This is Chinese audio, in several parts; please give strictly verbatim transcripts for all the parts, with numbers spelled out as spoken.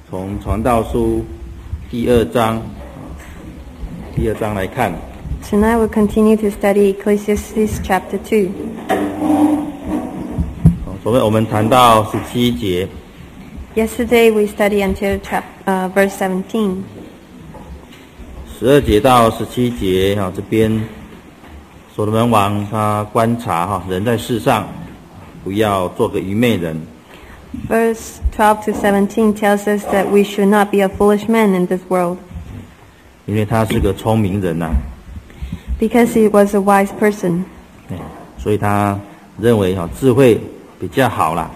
从传道书第二章，第二章来看。 Tonight we'll continue to study Ecclesiastes chapter two. 昨天我们谈到十七节。 Yesterday we studied until chap, uh, verse seventeen. 十二节到十七节哈，这边所罗门王他观察哈，人在世上不要做个愚昧人。 Verse twelve to seventeen tells us that we should not be a foolish man in this world. 因为他是个聪明人呐、啊。 Because he was a wise person. 所以他认为哈智慧比较好啦。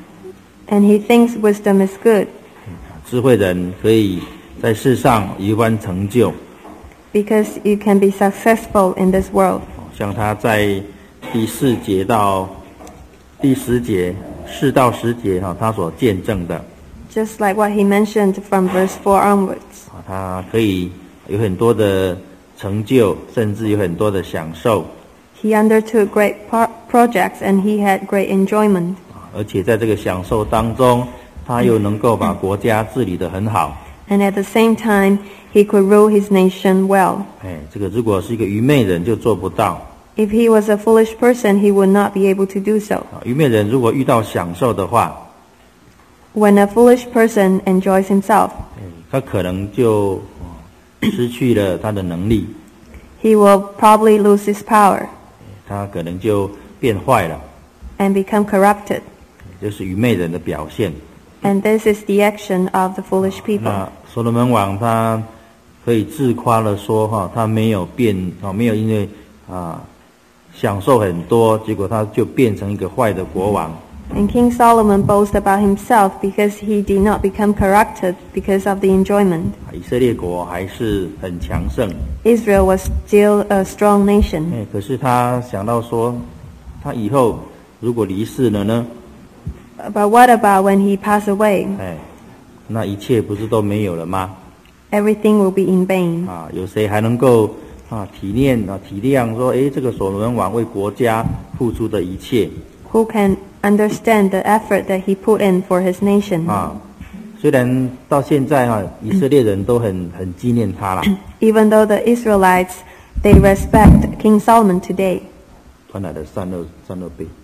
And he thinks wisdom is good. 智慧人可以在世上有一番成就。 Because you can be successful in this world. 像他在第四节到第十节，四到十节哈，他所见证的。 Just like what he mentioned from verse four onwards. 他可以有很多的成就，甚至有很多的享受。 He undertook great pro- projects and he had great enjoyment. 而且在这个享受当中，他又能够把国家治理得很好。 And at the same time, he could rule his nation well. 哎，这个如果是一个愚昧人就做不到。 If he was a foolish person, he would not be able to do so. 愚昧人如果遇到享受的话， When a foolish person enjoys himself, 他可能就失去了他的能力。 he will probably lose his power. 他可能就变坏了。 And become corrupted. 就是愚昧人的表现。 And this is the action of the foolish people. 那所罗门王他可以自夸的说哈，他没有变啊，没有因为啊享受很多，结果他就变成一个坏的国王。 And King Solomon boasts about himself because he did not become corrupted because of the enjoyment. 以色列国还是很强盛。 Israel was still a strong nation. 哎，可是他想到说，他以后如果离世了呢？ But what about when he passed away? 哎，那一切不是都没有了吗？ Everything will be in vain. 啊，有谁还能够啊体谅啊体谅说，哎，这个所罗门王为国家付出的一切 Who can understand the effort that he put in for his nation? 啊？虽然到现在哈、啊，以色列人都很很纪念他啦。 Even though the Israelites they respect King Solomon today. 传来的三二三二倍。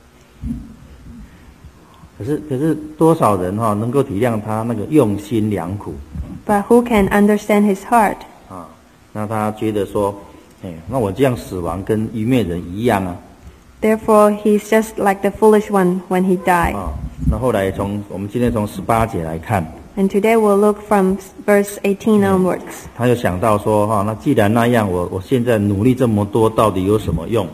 可是可是多少人哈、啊、能够体谅他那个用心良苦？ But who can understand his heart? 啊，那他觉得说，哎，那我这样死亡跟愚昧人一样啊。 Therefore, he's just like the foolish one when he died. 啊，那后来从我们今天从十八节来看。 And today we'll look from verse eighteen onwards. 他就想到说哈，那既然那样，我我现在努力这么多，到底有什么用？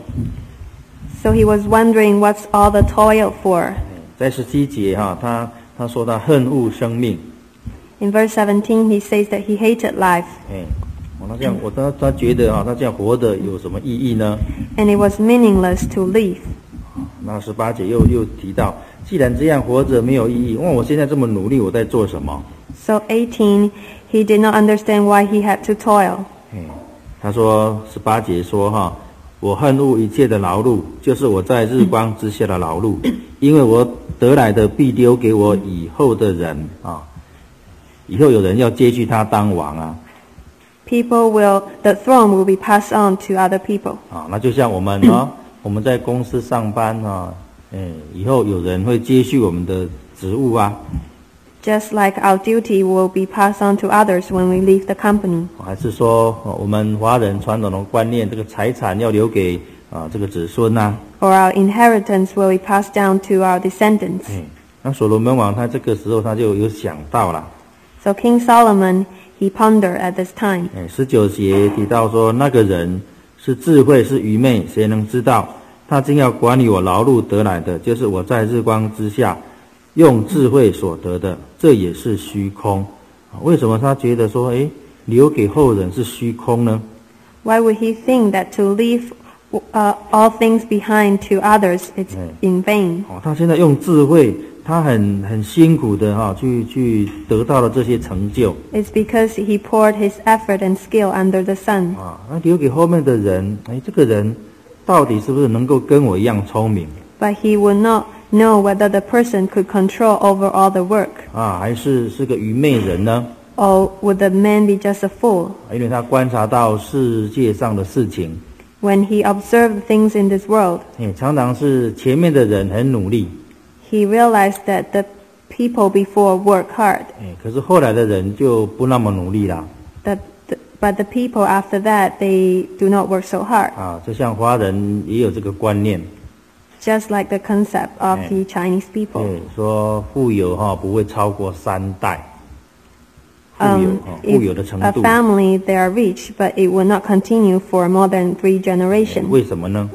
So he was wondering what's all the toil for. 在十七节哈，他他说他恨恶生命。 In verse seventeen, he says that he hated life. 哎，我那这样，我他他觉得哈，他这样活着有什么意义呢？ And it was meaningless to live. 那十八节又又提到，既然这样活着没有意义，问我现在这么努力，我在做什么？ So eighteen, he did not understand why he had to toil. 哎，他说十八节说哈。我恨恶一切的劳碌，就是我在日光之下的劳碌，因为我得来的必丢给我以后的人啊，以后有人要接续他当王啊。 People will, the throne will be passed on to other people. 啊，那就像我们啊，我们在公司上班啊，哎，以后有人会接续我们的职务啊。 Just like our duty will be passed on to others when we leave the company. 还是说我们华人传统的观念，这个财产要留给啊这个子孙呐、啊。 Or our inheritance will be passed down to our descendants. 哎，那所罗门王他这个时候他就有想到了。 So King Solomon, he pondered at this time. 哎，十九节提到说，那个人是智慧是愚昧，谁能知道？他竟要管理我劳碌得来的，就是我在日光之下用智慧所得的，这也是虚空。为什么他觉得说，哎，留给后人是虚空呢？ Why would he think that to leave uh, all things behind to others it's in vain? 哦，他现在用智慧，他很很辛苦的哈、哦，去去得到了这些成就。 It's because he poured his effort and skill under the sun. 啊，那留给后面的人，哎，这个人到底是不是能够跟我一样聪明？ But he would not know whether the person could control over all the work, 啊，还是是个愚昧人呢？ or would the man be just a fool? 因为他观察到世界上的事情， When he observed things in this world, 哎，常常是前面的人很努力， he realized that the people before work hard, 哎，可是后来的人就不那么努力啦。 that the, but the people after that, they do not work so hard. 啊，就像华人也有这个观念， Just like the concept of Yeah. the Chinese people. 对，说富有哈、不会超过三代，富有 Um, 哈、富有的 if 程 a 度， family, they are rich, but it will not continue for more than three generations. 为什么呢？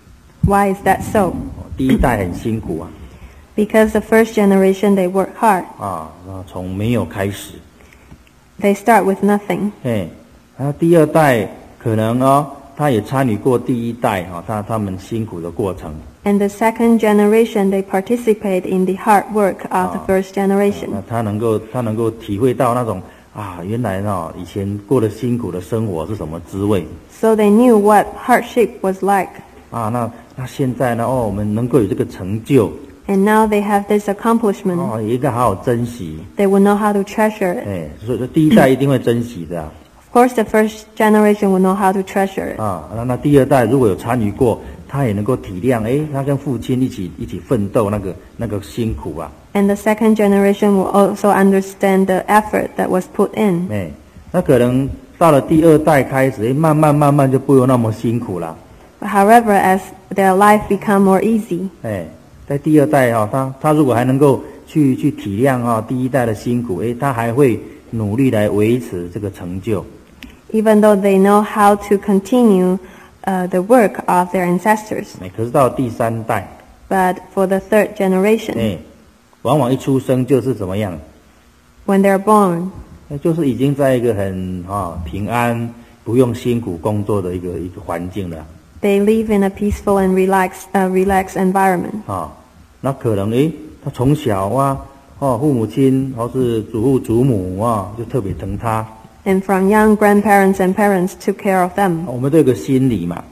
Why is that so? 哦第一代很辛苦啊， Because the first generation, they work hard. 啊，那从没有开始， They start with nothing. 哎，然后第二代可能哦，他也参与过第一代哈、他他们辛苦的过程， And the second generation, they participate in the hard work of the first 那 generation. 他能够他能够体会到那种啊，原来哈、以前过得辛苦的生活是什么滋味 So they knew what hardship was like. 啊，那那现在呢，哦，我们能够有这个成就。 And now they have this accomplishment. 哦，也应该好好珍惜。 They will know how to treasure it. 哎，所以说第一代一定会珍惜的啊。 Of course, the first generation will know how to treasure it. 啊那那第二代如果有参与过，他也能够体谅，哎，他跟父亲一起一起奋斗那个那个辛苦啊。 And the second generation will also understand the effort that was put in. 哎，那可能到了第二代开始，哎，慢慢慢慢就不用那么辛苦了。 But however, as their life become more easy, 哎，在第二代哈、哦，他他如果还能够去去体谅哈、哦、第一代的辛苦，哎，他还会努力来维持这个成就。 even though they know how to continue uh, the work of their ancestors. 哎，可是到第三代， But for the third generation, 哎，往往一出生就是怎么样？ when they're born, 那就是已经在一个很啊平安、不用辛苦工作的一个一个环境了 they live in a peaceful and relaxed, uh, relaxed environment. 啊。那可能诶，他从小啊，哦，父母亲或是祖父祖母啊，就特别疼他。 And from young grandparents and parents took care of them. 我们都有个心理嘛，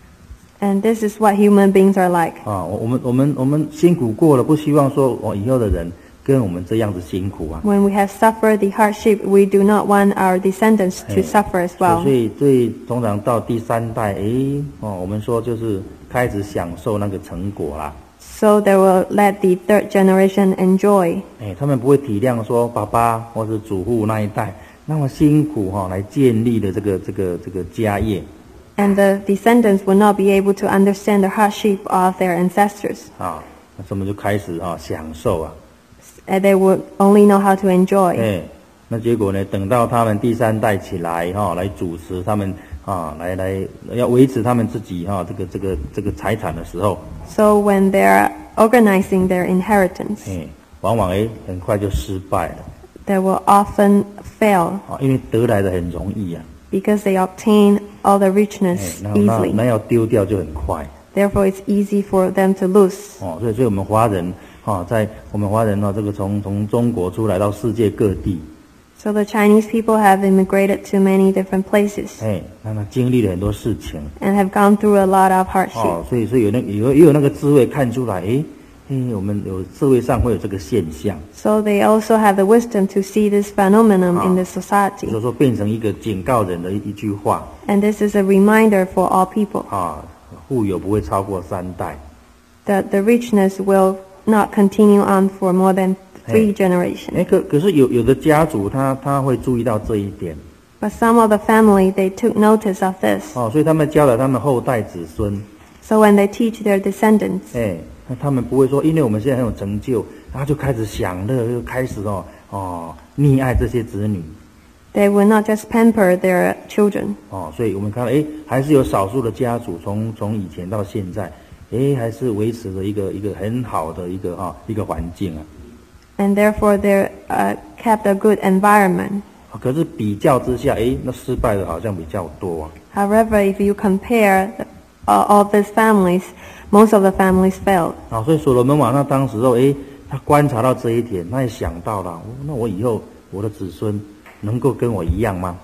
And this is what human beings are like. 啊，我我们我们我们辛苦过了，不希望说我以后的人跟我们这样子辛苦啊。 When we have suffered the hardship, we do not want our descendants to suffer as 所 well. 以所以所以通常到第三代，诶，哦，我们说就是开始享受那个成果啦。 So they will let the third generation enjoy. 哎，他们不会体谅说爸爸或是祖父那一代那么辛苦哈、哦，来建立的这个这个这个家业 And the descendants will not be able to understand the hardship of their ancestors. 啊，那他们就开始啊享受啊， And they will only know how to enjoy. 哎，那结果呢，等到他们第三代起来哈、来主持他们啊，来来要维持他们自己哈、这个这个这个财产的时候， So when they're organizing their inheritance, 哎，往往哎很快就失败了 they will often fail 啊，因为得来的很容易啊， because they obtain all the 哎 richness， 那那 easily. 那要丢掉就很快。 Therefore, it's easy for them to lose. 哦，所以所以我们华人啊，在我们华人呢、这个从从中国出来到世界各地， So the Chinese people have immigrated to many different places 哎，那他经历了很多事情， and have gone through a lot of hardship. 哦，所以所以有那有也有那个智慧看出来，哎，哎，我们有社会上会有这个现象， So they also have the wisdom to see this phenomenon in the 所 society. 以说变成一个警告人的一一句话 And this is a reminder for all people 啊，富有不会超过三代， that the richness will not continue on for more than three Hey. generations. 哎，可可是有有的家族他他会注意到这一点， But some of the family, they took notice of this. 哦，所以他们教了他们后代子孙， So when they teach their descendants, 哎，那他们不会说，因为我们现在很有成就，然后就开始享乐，就开始哦哦溺爱这些子女。 they will not just pamper their children. 哦，所以我们看到，哎，还是有少数的家族从从以前到现在，哎，还是维持着一个一个很好的一个哈、一个环境啊。 And therefore they uh, kept a good environment. 可是比较之下，哎，那失败的好像比较多啊。 However, if you compare the, all, all these families, most of the families failed. 啊，所以所罗门王他当时候，哎，他观察到这一点，他也想到了，哦那我以后我的子孙能够跟我一样吗？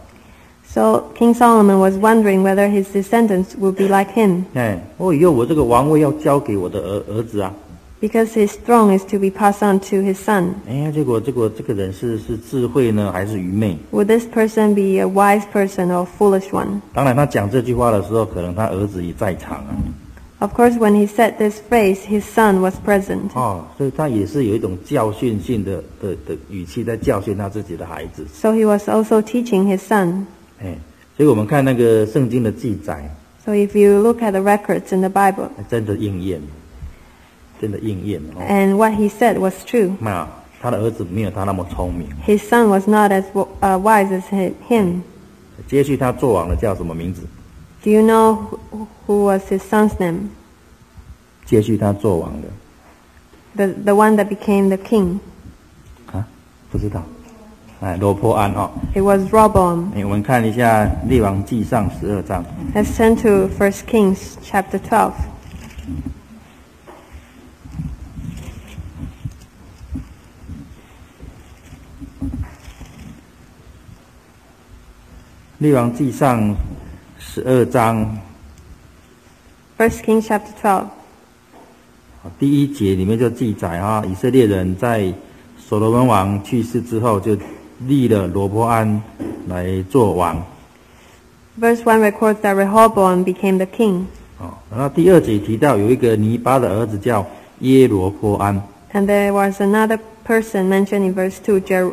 So King Solomon was wondering whether his descendants would be like him, 哎，我以后我这个王位要交给我的儿儿子啊。 because his throne is to be passed on to his son. 哎，结果结果这个人是是智慧呢，还是愚昧？ Would this person be a wise person or a foolish one? 当然，他讲这句话的时候，可能他儿子也在场啊。 Of course, when he said this phrase, his son was present. 哦，所以他也是有一种教训性的的的语气在教训他自己的孩子。 So he was also teaching his son. 哎，所以我们看那个圣经的记载， So if you look at the records in the Bible, 真的应验，真的应验哦。 and what he said was true. 那他的儿子没有他那么聪明， His son was not as w- uh, wise as hi- him. 接续他做王的叫什么名字？ Do you know who, who was his son's name? 接续他做王的 The the one that became the king. 啊，不知道。哎，罗波安哦。 It was Rehoboam. 哎，我们看一下《列王纪上》十二章。 Let's turn to First Kings chapter twelve. 列王纪上十二章 First Kings chapter twelve. 第一节里面就记载啊，以色列人在所罗门王去世之后，就立了罗波安来做王。 Verse one records that Rehoboam became the king. 哦，然后第二节提到有一个尼巴的儿子叫耶罗波安。 And there was another person mentioned in verse two, Jer-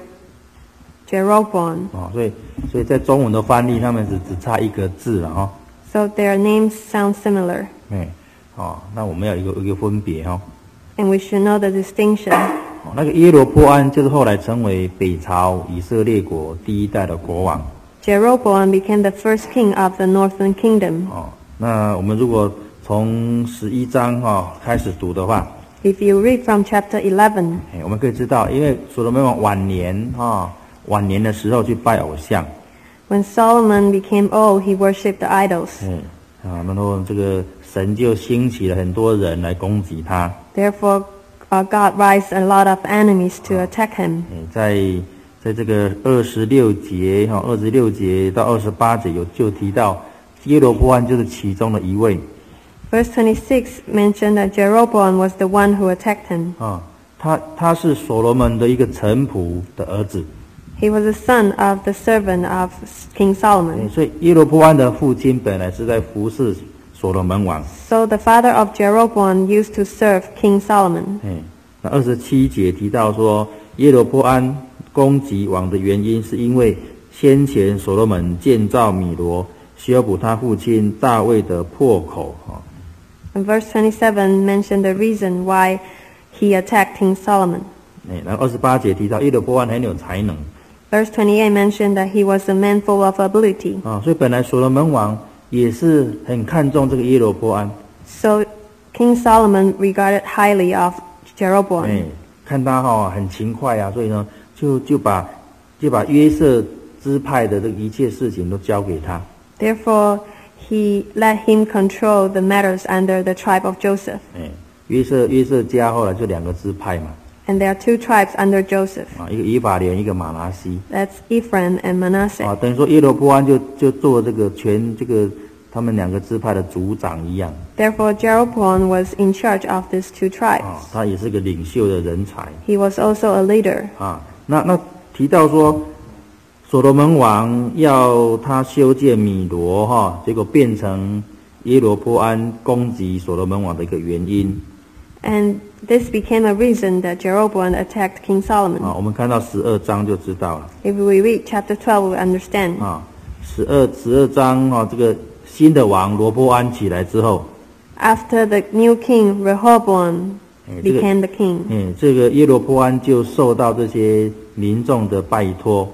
Jeroboam. 哦，所以所以在中文的翻译，他们只只差一个字了哦。 So their names sound similar, 哎，哦，那我们要有一个一个分别哦。 and we should know the distinction. 哦，那个耶罗波安就是后来成为北朝以色列国第一代的国王。 Jeroboam became the first king of the northern kingdom. 哦，那我们如果从十一章哈、哦、开始读的话， If you read from chapter eleven, 哎，我们可以知道，因为所罗门王晚年哈、哦、晚年的时候去拜偶像， when Solomon became old, he worshipped the idols. 嗯啊，然后这个神就兴起了很多人来攻击他。 Therefore, uh, God raised a lot of enemies to attack him. 哎，在在这个二十六节哈，二十六节到二十八节有就提到耶罗波安就是其中的一位 Verse twenty-six mentioned that Jeroboam was the one who attacked him. 啊，他他是所罗门的一个臣仆的儿子。 He was the son of the servant of King 哎 Solomon. 所以耶罗波安的父亲本来是在服侍所罗门王。 So the father of Jeroboam used to serve King Solomon. 哎，那二十七节提到说，耶罗波安攻击王的原因，是因为先前所罗门建造米罗，修补他父亲大卫的破口啊。 And verse twenty-seven mentioned the reason why he attacked King Solomon. 哎，然后二十八节提到耶罗波安很有才能 Verse twenty-eight mentioned that he was a man full of ability. 啊，所以本来所罗门王也是很看重这个耶罗波安， So King Solomon regarded highly of 哎 Jeroboam. ， 看他哈、很勤快啊，所以呢，就就把就把约瑟支派的这个一切事情都交给他。 Therefore, he let him control the matters under the tribe of Joseph. 哎，约瑟约瑟家后来就两个支派嘛， And there are two tribes under Joseph. 啊，一个以法莲，一个马拿西。 That's Ephraim and Manasseh. 啊，等于说耶罗波安就就做这个全这个他们两个支派的族长一样 Therefore, Jeroboam was in charge of these two tribes. 啊，他也是个领袖的人才 He was also a leader. 啊。那那提到说，所罗门王要他修建米罗哈、结果变成耶罗波安攻击所罗门王的一个原因 And this became a reason that Jeroboam attacked King 啊。 Solomon. 我们看到十二章就知道了 If we read chapter twelve, we understand. 啊。十二十二章啊，这个新的王罗波安起来之后， After the new king, Rehoboam Eh, 这个- became the king. 嗯，这个耶罗波安就受到这些民众的拜托。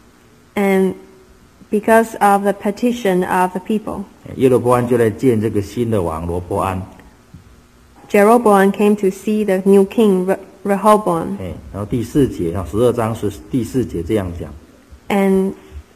And because of the petition of the people, 耶罗波安就来见这个新的王罗波安， Jeroboam came to see the new king, Re- Rehoboam. 哎，然后第四节啊，十二章是第四节这样讲， And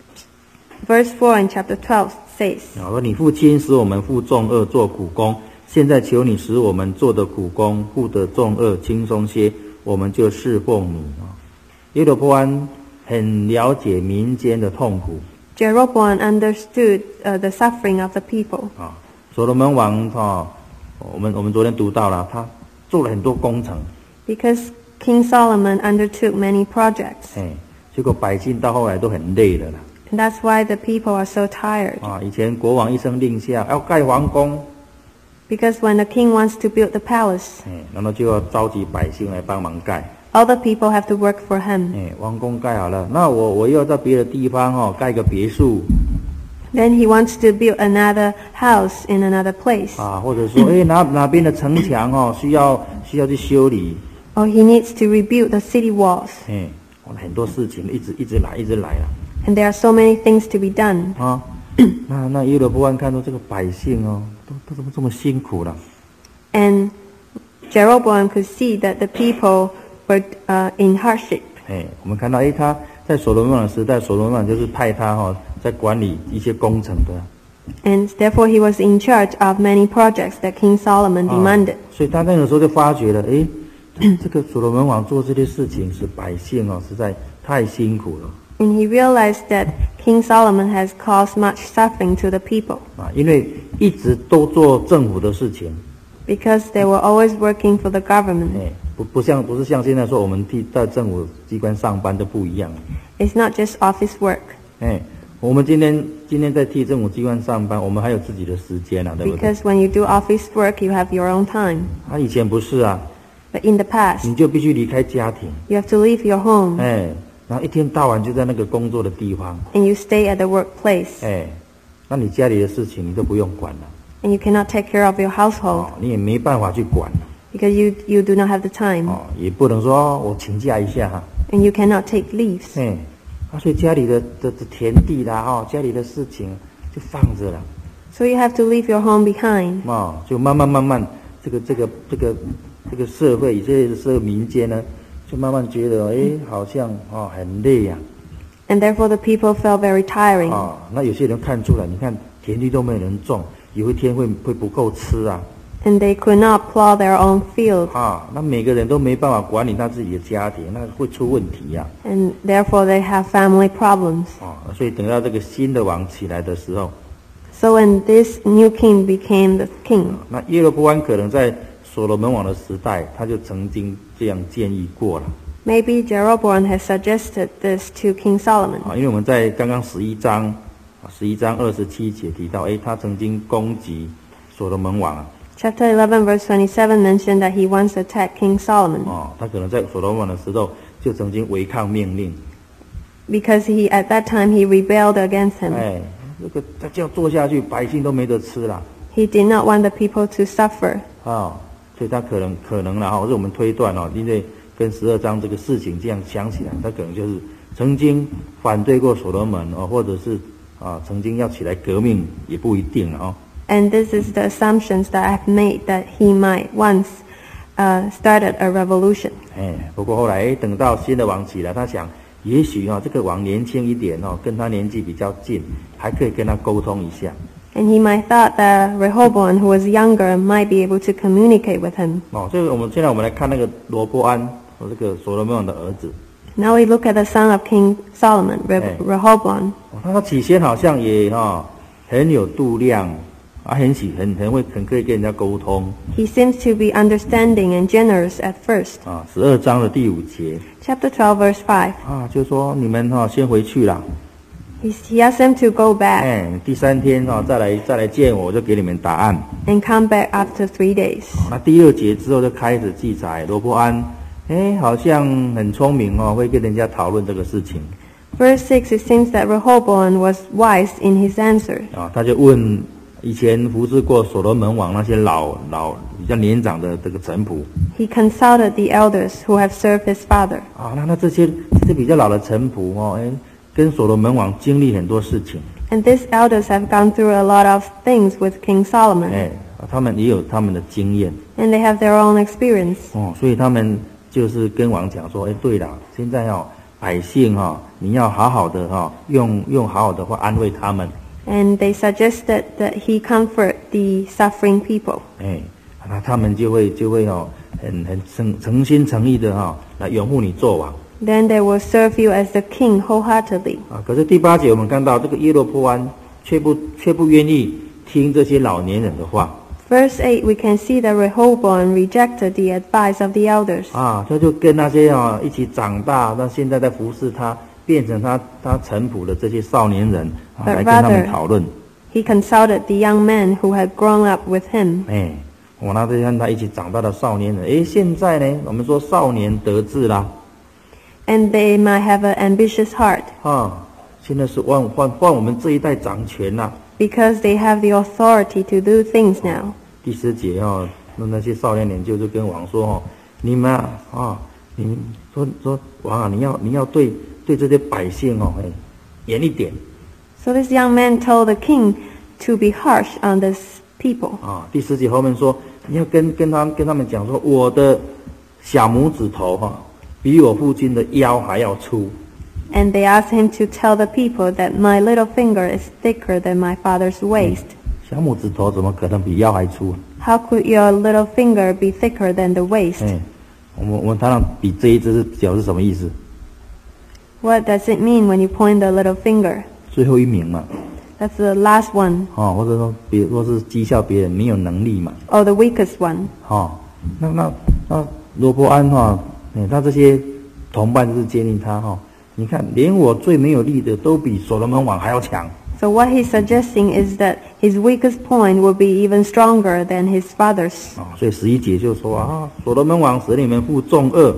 verse four in chapter twelve says, 啊，说你父亲使我们负重恶做苦工，现在求你使我们做的苦工负的重恶轻松些，我们就侍奉你啊。耶罗波安很了解民间的痛苦 Jeroboam understood uh, the suffering of the people. 啊。所罗门王啊，我们我们昨天读到了，他做了很多工程， because King Solomon undertook many projects. 哎，结果百姓到后来都很累了啦。 And that's why the people are so tired. 啊，以前国王一声令下要盖皇宫， Because when the king wants to build the palace, 哎，然后就要召集百姓来帮忙盖。 all the people have to work for him. 哎，皇宫盖好了，那我我又要在别的地方哦盖个别墅 Then he wants to build another house in another place. 啊，或者说哎哪哪边的城墙哦需要需要去修理， Or he needs to rebuild the city walls. 哎，很多事情一直一直来一直来啊。 And there are so many things to be done. 啊，那那耶罗波安看到这个百姓哦，都都怎么这么辛苦了？ And Jeroboam could see that the people were uh, in hardship. 哎，我们看到哎他在所罗门王的时代，所罗门王就是派他哈、哦、在管理一些工程的。 And therefore he was in charge of many projects that King Solomon 啊 demanded. 所以他那个时候就发觉了，哎，这个所罗门王做这些事情，使百姓哦实在太辛苦了 And he realized that King Solomon has caused much suffering to the people 啊，因为一直都做政府的事情， because they were always working for the government. 哎，不不像不是像现在说我们替在政府机关上班都不一样， It's not just office work. 哎，我们今天今天在替政府机关上班，我们还有自己的时间啊，对不对？ Because when you do office work, you have your own time. 他、以前不是啊， But in the past, 你就必须离开家庭， you have to leave your home 哎，然后一天到晚就在那个工作的地方， and you stay at the workplace. 哎，那你家里的事情你都不用管了， And you cannot take care of your household 哦，你也没办法去管， because you, you do not have the time. 哦，也不能说、哦、我请假一下哈， And you cannot take leaves. 哎，啊，所以家里的的的田地啦，哦，家里的事情就放着了， So you have to leave your home behind. 哦，就慢慢慢慢，这个这个这个这个社会，以色列的社会民间呢，就慢慢觉得，哎，好像哦很累呀、 And therefore the people felt very 啊， tiring. 哦，那有些人看出来，你看田地都没有人种，有一天会会不够吃啊， And they could not plow their own field. 啊，那每个人都没办法管理他自己的家庭，那会出问题呀、 And therefore they have family problems. 啊，哦，所以等到这个新的王起来的时候， So when this new king became the king, 那耶罗波安可能在所罗门王的时代，他就曾经这样建议过了 maybe Jeroboam has suggested this to King Solomon. 啊，因为我们在刚刚十一章啊，十一章二十七节提到，哎，他曾经攻击所罗门王啊， Chapter eleven verse twenty-seven mentioned that he once attacked King Solomon 哦，他可能在所罗门王的时候就曾经违抗命令， because he at that time he rebelled against him. 哎，这个他这样做下去，百姓都没得吃了 He did not want the people to suffer. 啊，所以他可能可能啦，哈，或者我们推断哦，因为跟十二章这个事情这样想起来，他可能就是曾经反对过所罗门哦，或者是啊曾经要起来革命，也不一定了哦。 And this is the assumptions that I've made that he might once uh, started a revolution. 哎，不过后来哎等到新的王起来，他想也许啊、哦、这个王年轻一点哦，跟他年纪比较近，还可以跟他沟通一下。 And he might thought that Rehoboam, who was younger, might be able to communicate with him. 哦，这个我们现在我们来看那个罗波安，哦这个所罗门王的儿子， Now we look at the son of King Solomon, Re- Hey. Rehoboam. 哦他起先好像也哈、哦、很有度量，啊很喜很很会很可以跟人家沟通 He seems to be understanding and generous at first. 啊。十二章的第五节 Chapter twelve, verse five. 啊，就说你们哈、哦、先回去啦， He, he asked them to go back 哎，第三天哈、哦、再来再来见我，我就给你们答案。 and come back after three days. 那第二节之后就开始记载罗波安，哎，好像很聪明哦，会跟人家讨论这个事情 Verse six, it seems that Rehoboam was wise in his answer. 啊，他就问以前服侍过所罗门王那些老老比较年长的这个臣仆 He consulted the elders who have served his father. 啊，那那这些这些比较老的臣仆哦，哎，跟所罗门王经历很多事情， And these elders have gone through a lot of things with King Solomon. 哎，他们也有他们的经验 And they have their own experience. 哦，所以他们就是跟王讲说，哎，对了，现在哦，百姓哈、哦，你要好好的哈、哦，用用好好的话安慰他们， And they suggested that he comfort the suffering people. 哎，那他们就会就会哦，很很诚诚心诚意的哈、哦，来拥护你做王 Then they will serve you as the king wholeheartedly. 啊。可是第八节我们看到这个耶罗波安却不却不愿意听这些老年人的话。 Verse eight, we can see that Rehoboam rejected the advice of the elders. 啊，他就跟那些啊一起长大，那现在在服侍他，变成他他臣仆的这些少年人啊， But 来跟他们 rather- 讨论。 He consulted the young men who had grown up with him. 哎，我那这跟他一起长大的少年人，哎，现在呢，我们说少年得志啦， And they might have an ambitious heart 啊，现在是换换换我们这一代掌权啦。 because they have the authority to do things now. 第十节哦，那那些少年人就就跟王说哦，你们啊，啊你们说说王啊，你要你要对对这些百姓哦，哎，严一点 So this young man told the king to be harsh on this people. 啊。第十节后面说，你要跟跟他跟他们讲说，我的小拇指头哈、比我父亲的腰还要粗。 And they asked him to tell the people that my little finger is thicker than my father's waist. 小拇指头怎么可能比腰还粗？ How could your little finger be thicker than the waist? 哎，我们我们常常比这一只是表示什么意思？ What does it mean when you point the little finger? 最后一名嘛， That's the last one, 哦，或者说别或是讥笑别人没有能力嘛， or the weakest one. 哦，那那那罗伯安哈、哎，他这些同伴就是建议他哈、哦，你看连我最没有力的都比所罗门王还要强。 So what he's suggesting is that his weakest point will be even stronger than his father's. 啊、所以十一节就说啊，所罗门王使你们负重恶，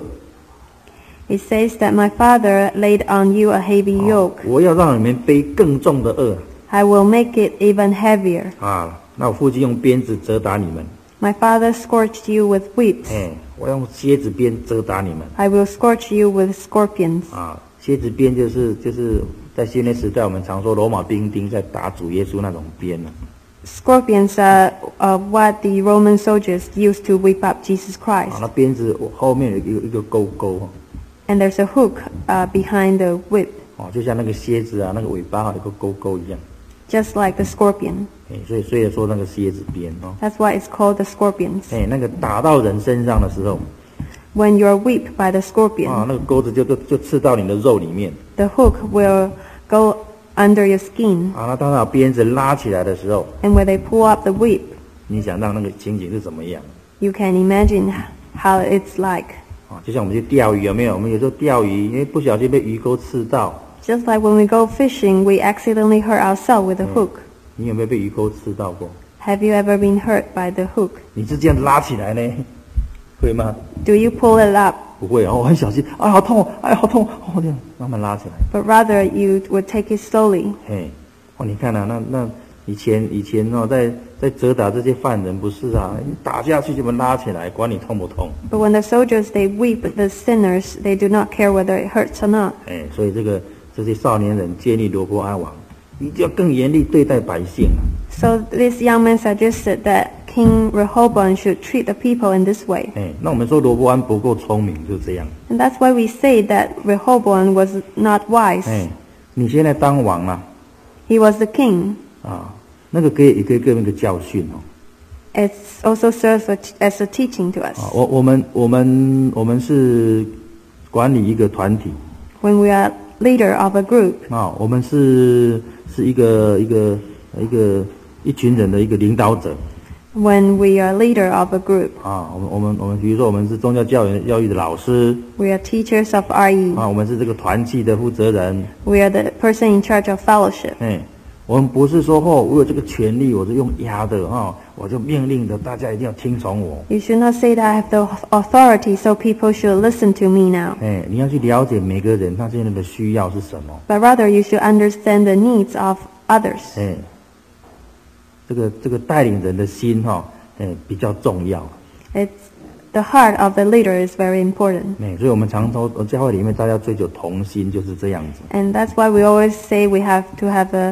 It says that my father laid on you a heavy yoke. 我要让你们背更重的恶 I will make it even heavier. 啊。那我父亲用鞭子责打你们， My father scorched you with whips. 哎，我用蝎子鞭责打你们 I will scorch you with scorpions. 啊。蝎子鞭就是就是在新约时代我们常说罗马兵丁在打主耶稣那种鞭呢、 Scorpions are uh, what the Roman soldiers used to whip up Jesus 啊。 Christ. 那鞭子后面有一个一个钩钩 And there's a hook uh, behind the whip, 哦，就像那个蝎子啊，那个尾巴有一个钩钩一样。 just like the scorpion. 哎，所以所以说那个蝎子鞭哦， That's why it's called the scorpions. 哎，那个打到人身上的时候 When you're whipped by the 啊， scorpion, 那个钩子就就就刺到你的肉里面 the hook will go under your skin. 啊。那当它把鞭子拉起来的时候， And when they pull up the whip, 你想让那个情景是怎么样 you can imagine how it's like. 啊？就像我们去钓鱼有没有？我们有时候钓鱼，因为不小心被鱼钩刺到， Just like when we go fishing, we accidentally hurt ourselves with a hook. 你有没有被鱼钩刺到过？ Have you ever been hurt by the hook? 你是这样拉起来呢，会吗？ Do you pull it up? 不会哦，我很小心，啊，好痛哦，哎，好痛哦，这样慢慢拉起来。 But rather you would take it slowly. 嘿，哦，你看啊，那那以前以前哦，在在责打这些犯人不是啊，你打下去就把拉起来，管你痛不痛。 But when the soldiers, they whip the sinners, they do not care whether it hurts or not. 哎，所以这个这些少年人建议罗波安王，你就要更严厉对待百姓啊。 So this young man suggested that King Rehoboam should treat the people in this way. 哎，那我们说罗波安不够聪明，就这样。 And that's why we say that Rehoboam was not wise. 哎，你现在当王啊， He was the king. 啊，那个可以也可以给我们一个教训哦。 It also serves a- as a teaching to us. 啊，我我们我们我们是管理一个团体 When we are leader of a group, 啊，我们是是一个一个一个一群人的一个领导者 when we are leader of a group, 啊。我们我们我们比如说我们是宗教教育教育的老师 we are teachers of R E. 啊，我们是这个团契的负责人。 We are the person in charge of fellowship. 哎，我们不是说哦，我有这个权利，我是用压的哈、我就命令的，大家一定要听从我。 You should not say that I have the authority, so people should listen to me now. 哎，你要去了解每个人他现在的需要是什么。 But rather, you should understand the needs of others. 哎，这个这个带领人的心哈、哎，比较重要。 It's the heart of the leader is very important. 哎，所以我们常说教会里面大家追求同心，就是这样子。 And that's why we always say we have to have a,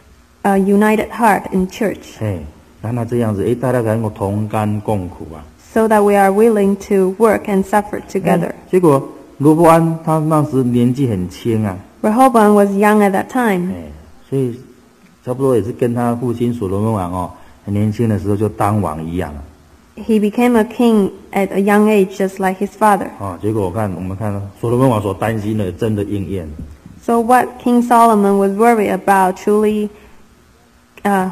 a united heart in church, 哎，那那这样子，哎，大家才能够同甘共苦啊。 so that we are willing to work and suffer together. 哎结果罗伯安他那时年纪很轻啊， Rehoboam was young at that time, 哎，所以差不多也是跟他父亲所罗门王哦，很年轻的时候就当王一样 he became a king at a young age, just like his father. 啊。结果我看我们看所罗门王所担心的真的应验。 So what King Solomon was worried about truly uh,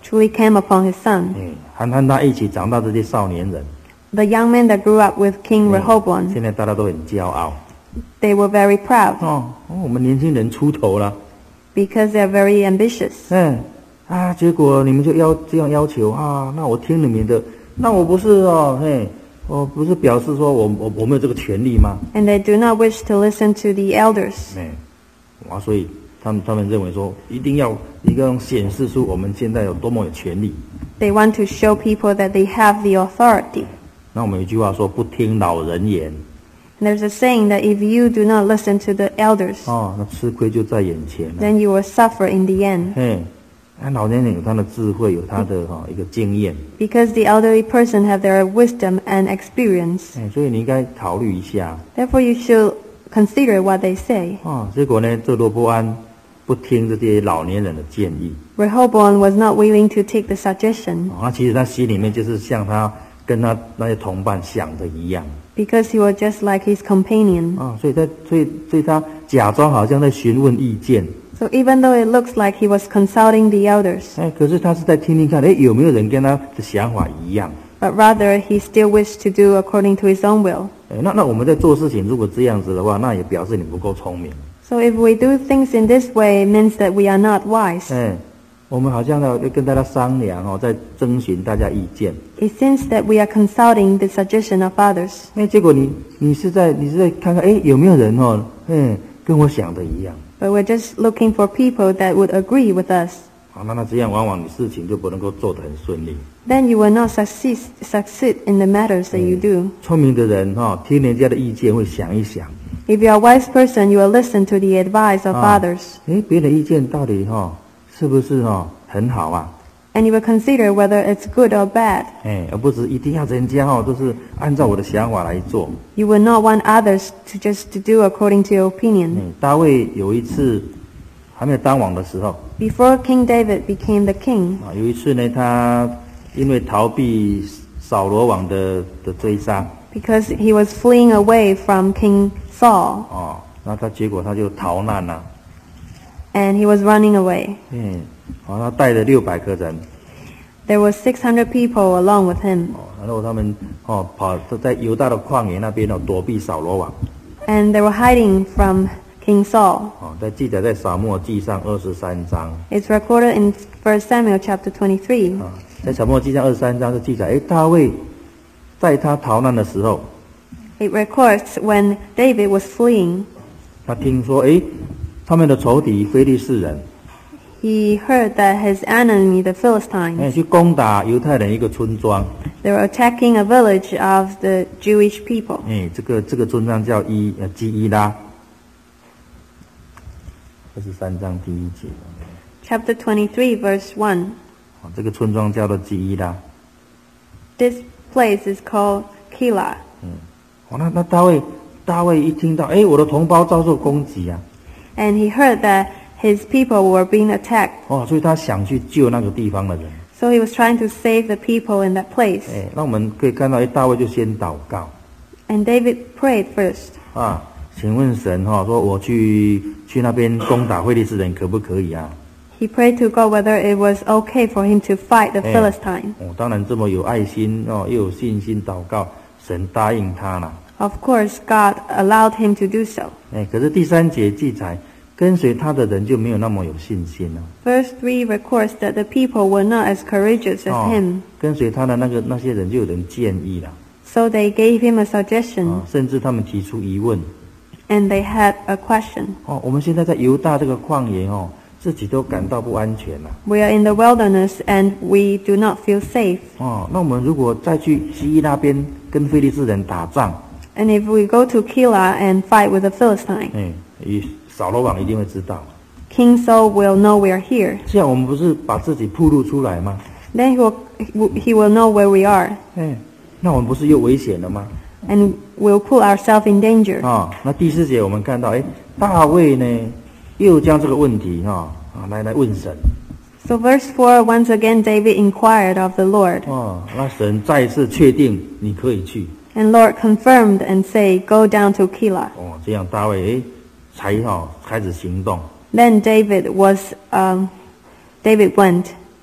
truly came upon his son. 哎，和和他一起长大这些少年人， The young men that grew up with King 哎 Rehoboam, 现在大家都很骄傲 they were very proud 哦，哦我们年轻人出头了， because they are very ambitious. 嗯啊，结果你们就要这样要求啊，那我听你们的，那我不是哦，嘿，我不是表示说我我我没有这个权利吗？ And they do not wish to listen to the elders. 哎，哇，所以他们他们认为说，一定要一个显示出我们现在有多么有权利。 They want to show people that they have the authority. 那我们有一句话说，不听老人言， And there's a saying that if you do not listen to the elders, 哦，那吃亏就在眼前了。 then you will suffer in the end. 嘿，那老年人有他的智慧，有他的哈、哦、一个经验， Because the elderly person have their wisdom and experience. 哎，所以你应该考虑一下 Therefore, you should consider what they say. 啊、哦。结果呢，这罗波安不听这些老年人的建议， Rehoboam was not willing to take the suggestion 哦，那其实他心里面就是像他跟他那些同伴想的一样 because he was just like his companion. 啊、哦，所以他所以所以他假装好像在询问意见， So even though it looks like he was consulting the elders, 哎，可是他是在听听看，哎，有没有人跟他的想法一样？ but rather he still wished to do according to his own will. 哎，那那我们在做事情如果这样子的话，那也表示你不够聪明。 So if we do things in this way, it means that we are not wise. 哎，我们好像要要跟大家商量哦，在征询大家意见。 It seems that we are consulting the suggestion of others. 哎，结果你你是在你是在看看，哎，有没有人哦，哎，跟我想的一样。 But we're just looking for people that would agree with us. 好，那那这样往往你事情就不能够做得很顺利。 Then you will not succeed, succeed in the matters that you do. 聪明的人哈、哦，听人家的意见会想一想， If you are a wise person, you will listen to the advice of 啊 others. 哎，别人的意见到底哈、哦、是不是哈、哦、很好啊？ And you will consider whether it's good or bad. 哎，而不是一定要人家哦都是按照我的想法来做。 You will not want others to just to do according to your opinion. 嗯，大卫有一次还没有当王的时候 Before King David became the king, 啊，有一次呢，他因为逃避扫罗王的的追杀 because he was fleeing away from King Saul, 哦，那他结果他就逃难了、 and he was running away. 嗯，好、他带了六百个人 There were six hundred people along with him, 哦，然后他们哦跑都在犹大的旷野那边哦躲避扫罗王 and they were hiding from King Saul. 哦，在记载在撒母耳记上二十三章 It's recorded in First Samuel chapter twenty-three. 啊，在撒母耳记上二十三章是记载，哎，大卫在他逃难的时候， It records when David was fleeing, 他听说哎，他们的仇敌非利士人 he heard that his enemy, the 哎 Philistines, 去攻打犹太人一个村庄， they were attacking a village of the Jewish people. 哎，这个这个村庄叫伊呃基伊拉，二十三章第一节。 Chapter twenty-three, verse one. 啊，这个村庄叫做基伊拉。 This place is called Keilah. 哦，那那大卫，大卫一听到，哎，我的同胞遭受攻击啊， And he heard that his people were being attacked. 哦，所以他想去救那个地方的人。 So he was trying to save the people in that place. 哎，那我们可以看到，哎，大卫就先祷告 And David prayed first. 啊，请问神哈、哦，说我去去那边攻打非利士人可不可以啊？ He prayed to God whether it was okay for him to fight the 哎 Philistine. 哦，当然这么有爱心哦，又有信心祷告，神答应他了。 Of course, God allowed him to do so. 哎，可是第三节记载，跟随他的人就没有那么有信心了。 Verse three records that the people were not as courageous as 哦 him. 跟随他的那个那些人就有人建议了， So they gave him a 啊 suggestion, 甚至他们提出疑问。 and they had a question. 哦，我们现在在犹大这个旷野哦，自己都感到不安全了。 We are in the wilderness and we do not feel safe. 哦，那我们如果再去西伊那边跟非利士人打仗， And if we go to Keilah and fight with the Philistine, 哎，以扫罗王一定会知道。 King Saul will know we are here. 这样我们不是把自己暴露出来吗？ Then he will, he will know where we are, 哎，那我们不是又危险了吗？ and we'll put ourselves in danger. 啊、那第四节我们看到，哎，大卫呢又将这个问题哈啊来来问神。 So verse four, once again David inquired of the Lord, 哦，那神再一次确定你可以去。 and Lord confirmed and say, go down to Keilah. 哦，这样大卫哎才哈、开始行动。 Then David was, um, David went.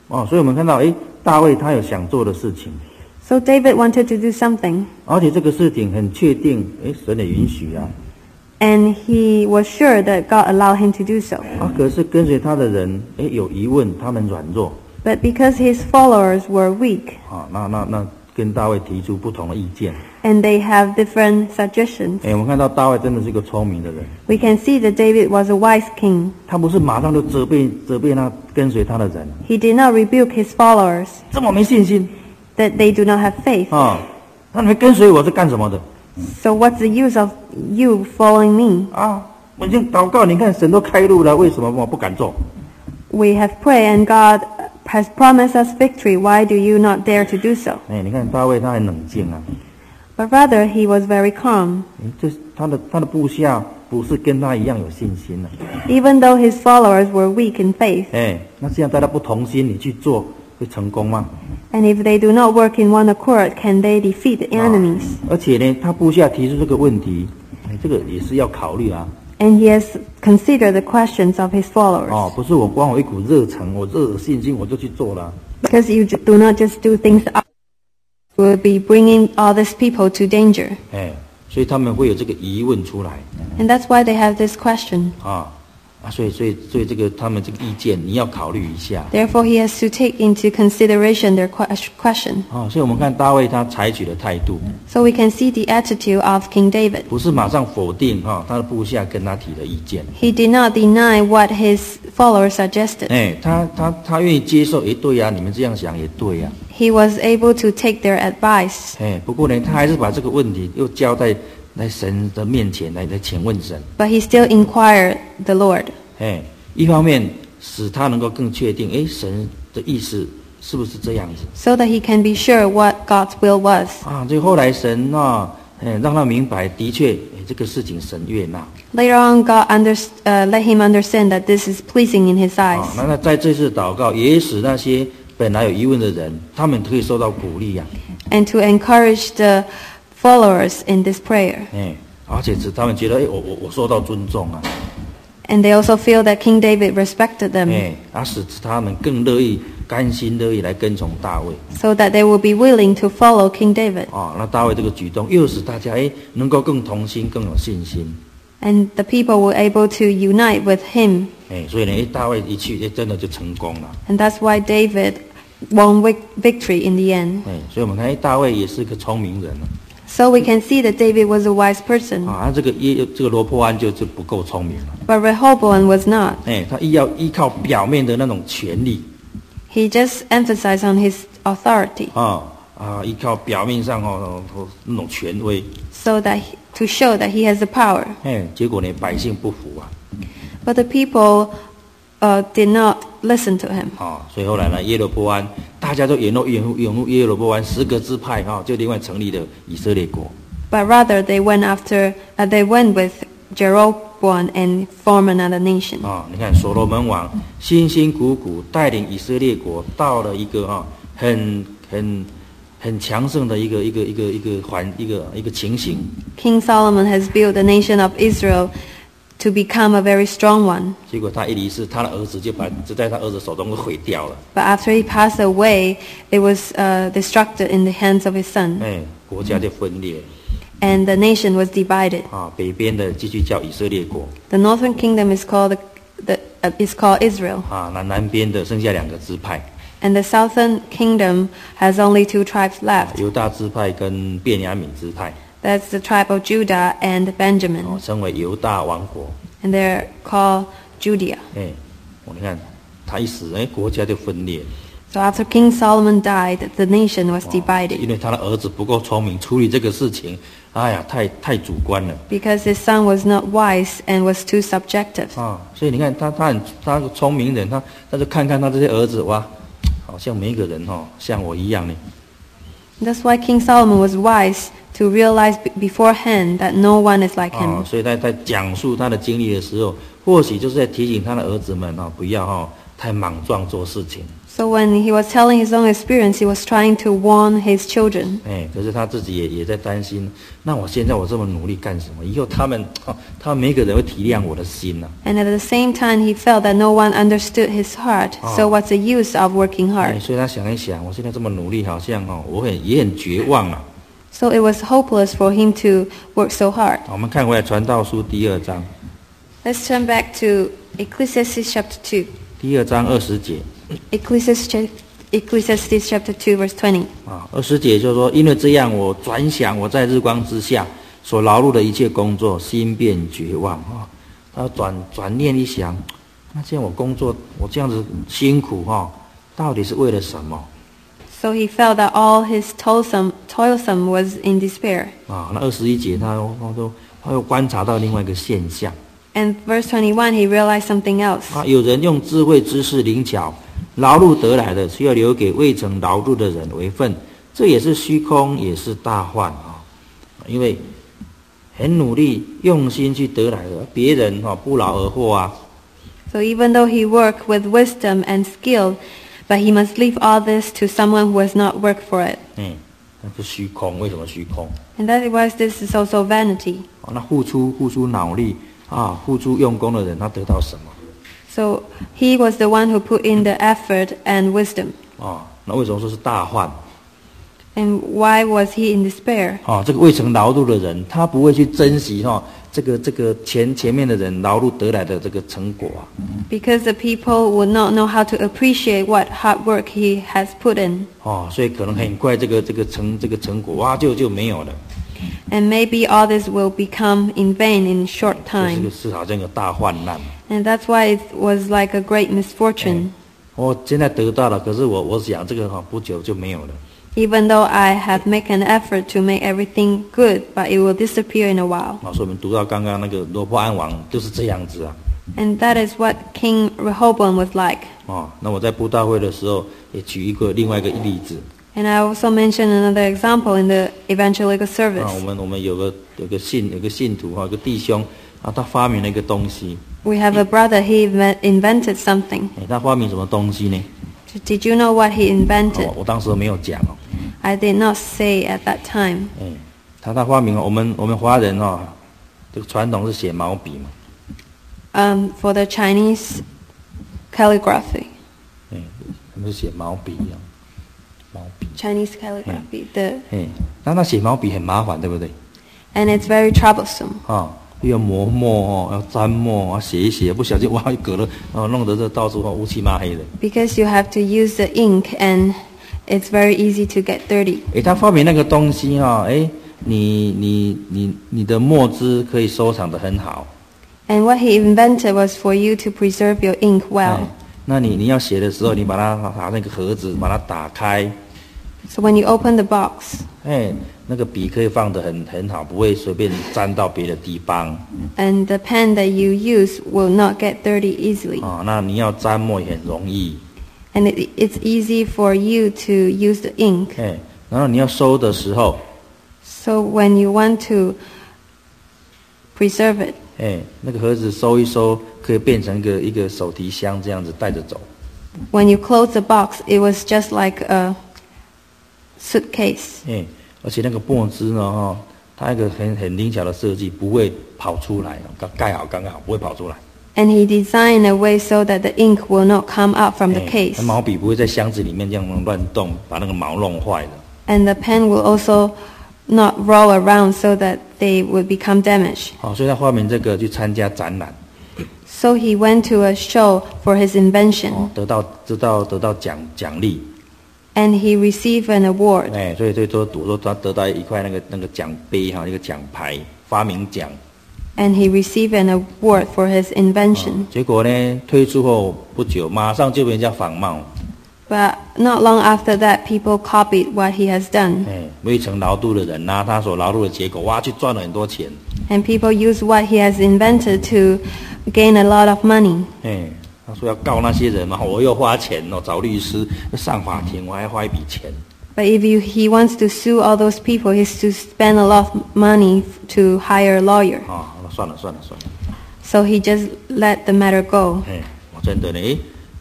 哦，所以我们看到，诶，大卫他有想做的事情， So David wanted to do something, 而且这个事情很确定，诶，神也允许啊。 and he was sure that God allowed him to do so. 啊，可是跟随他的人，诶，有疑问，他们软弱， But because his followers were weak, 啊，那那那跟大卫提出不同的意见。 and they have different suggestions, 诶，我们看到大卫真的是一个聪明的人， we can see that David was a wise king. 他不是马上就责备责备那跟随他的人， He did not rebuke his followers 这么没信心 that they do not have faith. 啊？那你们跟随我是干什么的 So what's the use of you following me? 啊？我已经祷告，你看神都开路了，为什么我不敢做？ We have prayed and God has promised us victory. Why do you not dare to do so? 哎，你看大卫他很冷静啊， But rather he was very calm. 诶这他的他的部下不是跟他一样有信心的、 Even though his followers were weak in faith, 哎，那这样大家不同心，你去做会成功吗？ and if they do not work in one accord, can they defeat the enemies? 而且呢，他部下提出这个问题，哎，这个也是要考虑啊。 And he has considered the questions of his followers. 哦，不是我光有一股热忱，我热有信心我就去做了。 Because you do not just do things up, you will be bringing all these people to danger. 哎，所以他们会有这个疑问出来 And that's why they have this question. 啊啊，所以所以所以这个他们这个意见你要考虑一下 Therefore, he has to take into consideration their que- question. 啊。所以我们看大卫他采取的态度， So we can see the attitude of King David. 不是马上否定哈、他的部下跟他提的意见， He did not deny what his followers suggested. 哎，他他他愿意接受，哎，对呀、你们这样想也对呀、 He was able to take their advice. 哎，不过呢，他还是把这个问题又交在在神的面前来来请问神， But he still inquired the Lord. 哎，一方面使他能够更确定，哎，神的意思是不是这样子 So that he can be sure what God's will was. 啊？所以后来神啊，哎，让他明白，的确，哎，这个事情神悦纳 Later on, God under, uh, let him understand that this is pleasing in his 啊 eyes. 那那在这次祷告，也使那些本来有疑问的人，他们可以受到鼓励呀、 And to encourage the followers in this prayer. 哎，而且使他们觉得，哎，我我我受到尊重啊， And they also feel that King David respected them. 哎，啊，使他们更乐意、甘心乐意来跟从大卫。 So that they will be willing to follow King David. 哦，那大卫这个举动又使大家哎能够更同心、更有信心。 And the people were able to unite with him. 哎，所以呢，哎，大卫一去，哎，真的就成功了。 And that's why David won vic- victory in the end. 哎，所以我们看，哎，大卫也是个聪明人 So we can see that David was a wise person. 啊。啊，这个耶这个罗波安就是不够聪明了。 But Rehoboam was not. 哎，他依要依靠表面的那种权力 He just emphasized on his authority 啊啊，依靠表面上哦哦那种权威。 so that he, to show that he has the power. 哎，结果呢，百姓不服啊。 But the people uh, did not listen to him. 啊，所以后来呢，耶罗波安大家都涌入涌入涌入耶罗波安十个支派哈、就另外成立了以色列国。 But rather they went after, uh, they went with Jeroboam and formed another nation. 啊，你看所罗门王辛辛苦苦带领以色列国到了一个啊很很很强盛的一个一个一个一个环一个一个情形 King Solomon has built the nation of Israel to become a very strong one. 结果他一离世，他的儿子就把就在他儿子手中给毁掉了。 But after he passed away, it was uh, destructed in the hands of his son. 哎，国家就分裂 And the nation was divided. 啊，北边的继续叫以色列国 The northern kingdom is called, the, the, uh, is called Israel. 啊，那南边的剩下两个支派， And the southern kingdom has only two tribes left. 犹大支派跟便雅悯支派， That's the tribe of Judah and 哦， Benjamin. 称为犹大王国。 And they're called Judea. 哎，我你看他一死，哎，国家就分裂。 So after King Solomon died, the nation was 因 divided 为他的儿子不够聪明，处理这个事情，哎呀，太太主观了 because his son was not wise and was too subjective. 啊！所以你看他，他很他个聪明人，他他就看看他这些儿子，哇，好像每一个人哦，像我一样呢。 That's why King Solomon was wise to realize be- beforehand that no one is like 啊， him. 所以他在讲述他的经历的时候，或许就是在提醒他的儿子们哦，不要哦太莽撞做事情。 So when he was telling his own experience, he was trying to warn his children. 哎，可是他自己也也在担心，那我现在我这么努力干什么？以后他们，哦、他们每个人会体谅我的心呐、啊。 And at the same time, he felt that no one understood his heart. Oh. So what's the use of working 哎， hard? 所以他想一想，我现在这么努力，好像哦，我很也很绝望啊。 So it was hopeless for him to work so hard. 我们看回来《传道书》第二章， Let's turn back to Ecclesiastes chapter two. 第二章二十节 Ecclesiastes, Ecclesiastes chapter two, verse twenty. 啊，二十节就是说，因为这样，我转想我在日光之下所劳碌的一切工作，心变绝望啊。他转转念一想，那这样我工作，我这样子辛苦哈、啊，到底是为了什么？ So he felt that all his toilsome, toilsome was in despair. 啊，那二十一节他他都他又观察到另外一个现象 And verse twenty-one, he realized something else. 啊，有人用智慧、知识、灵巧劳碌得来的，需要留给未曾劳碌的人为分，这也是虚空，也是大患啊。因为很努力、用心去得来的，别人哈、啊、不劳而获啊。 So even though he worked with wisdom and skill, but he must leave all this to someone who has not worked for it. 嗯，那是虚空。为什么虚空？ And that is why this is also vanity. 哦，那付出付出脑力啊，付出用功的人，他得到什么？ So he was the one who put in the effort and wisdom. 啊，那为什么说是大患？ And why was he in despair? 啊，这个未曾劳碌的人，他不会去珍惜哈、哦、这个这个前前面的人劳碌得来的这个成果啊。 Because the people would not know how to appreciate what hard work he has put in. 哦，所以可能很快这个这个成这个成果哇就就没有了。 And maybe all this will become in vain in short 这是个 time. 是好像一个大患难。 And that's why it was like a great misfortune. 我现在得到了，可是我我想这个哈不久就没有了。 Even though I have made an effort to make everything good, but it will disappear in a while. 啊，所以我们读到刚刚那个罗波安王就是这样子啊。 And that is what King Rehoboam was like. 哦，那我在布道会的时候也举一个另外一个例子。 And I also mentioned another example in the evangelical 啊，我 service. 们我们有个有个信有个信徒哈，有个弟兄啊，他发明了一个东西。 We have a brother, he inve- invented something. 哎，他发明什么东西呢？ Did you know what he 哦 invented? 我当时没有讲哦。 I did not say at that time. 哎，他他发明了我们我们华人哦，这个传统是写毛笔嘛。 Um, for the Chinese calligraphy. 哎，他们是写毛笔一样，毛笔。 Chinese calligraphy. The, 哎，那他写毛笔很麻烦，对不对？ and it's very troublesome. 啊，又要磨墨哦，要沾墨啊，写一写，不小心哇，一隔了，哦，弄得这到处哦乌漆嘛黑的。 Because you have to use the ink and it's very easy to get dirty. 哎，他发明那个东西哈、哦，哎，你你你你的墨汁可以收藏得很好。 And what he invented was for you to preserve your ink 哎 well. 那你你要写的时候，你把它把那个盒子把它打开， So when you open the box 哎，那个笔可以放得很很好，不会随便沾到别的地方。 and the pen that you use will not get dirty easily. 啊，那你要沾墨也很容易。 And it, it's easy for you to use the ink. 哎，然后你要收的时候， So when you want to preserve it, 哎，那个盒子收一收，可以变成一个一个手提箱这样子带着走。 when you close the box, it was just like a suitcase. 哎，而且那个墨汁呢，哈、它一个很很灵巧的设计，不会跑出来，刚盖好刚刚好，不会跑出来。 And he designed a way so that the ink will not come out from the 哎 case. 那毛笔不会在箱子里面这样乱动，把那个毛弄坏了。 And the pen will also not roll around so that they would become damaged. 好、所以他发明这个去参加展览， So he went to a show for his 哦 invention, 得到得到得到奖奖励。 and he received an award. 哎，所以所以说我说他得到一块那个那个奖杯哈，一个奖牌，发明奖。 And he received an award for his invention. 结果呢，推出后不久，马上就被人家仿冒。 But not long after that, people copied what he has done. 哎，未曾劳碌的人拿他所劳碌的结果，哇，去赚了很多钱。 And people use what he has invented to gain a lot of money. 哎，他说要告那些人嘛，我又花钱哦，找律师上法庭，我还花一笔钱。 But if you, he wants to sue all those people, he has to spend a lot of money to hire a lawyer. 啊、算了算了算了。 So he just let the matter go. 哎，我真的呢，哎，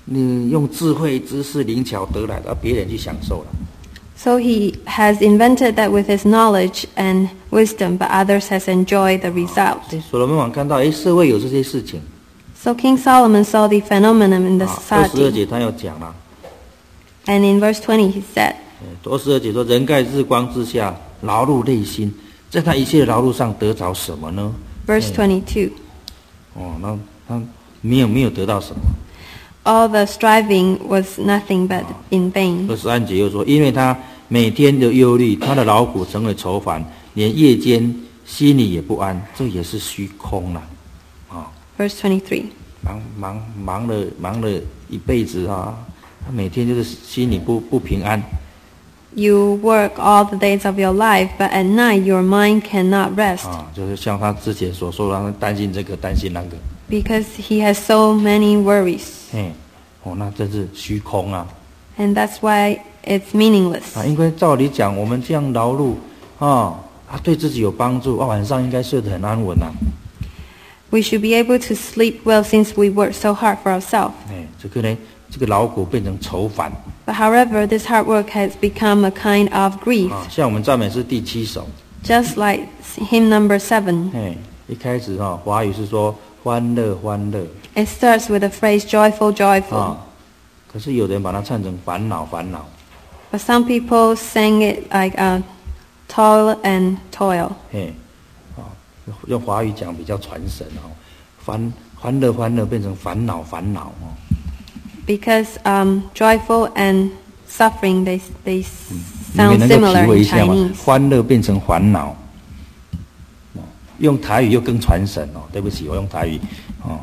你用智慧、知识、灵巧得来的，而别人去享受了。 So he has invented that with his knowledge and wisdom, but others has enjoyed the result. 所以所罗门王看到，哎，社会有这些事情。 So King Solomon saw the phenomenon in the 二十二 society. 节他又讲了， And in verse twenty he said, 二十二节说：“人在日光之下，劳碌累心，在他一切的劳碌上得着什么呢？” verse twenty-two, 哦，那他没有没有得到什么。 all the striving was nothing but in vain. 二十三节又说：“因为他每天的忧虑，他的劳苦成为愁烦，连夜间心里也不安，这也是虚空了。”啊， Verse twenty-three, 忙忙忙了忙了一辈子啊，他每天就是心里不不平安。 you work all the days of your life, but at night your mind cannot rest 啊，就是像他之前所说的，他担心这个担心那个。 because he has so many worries. 嘿，哦，那真是虚空啊！ And that's why it's meaningless. 啊，因为照理讲，我们这样劳碌啊，啊，对自己有帮助啊，晚上应该睡得很安稳啊。 We should be able to sleep well since we work so hard for ourselves. 哎，这个呢，这个劳苦变成愁烦 But however, this hard work has become a kind of grief. 啊。像我们赞美诗第七首， Just like hymn number seven, 哎，一开始哈、华语是说欢乐欢乐 it starts with the phrase joyful, joyful. 啊，可是有人把它唱成烦恼烦恼， But some people sang it like uh, toil and toil. 嘿，啊，用华语讲比较传神哦，欢欢乐欢乐变成烦恼烦恼哦。 Because um, joyful and suffering, they, they 你们 sound 能够体 similar 会 in 一下吗？ Chinese. 欢乐变成烦恼，哦，用台语又更传神哦。对不起，我用台语哦。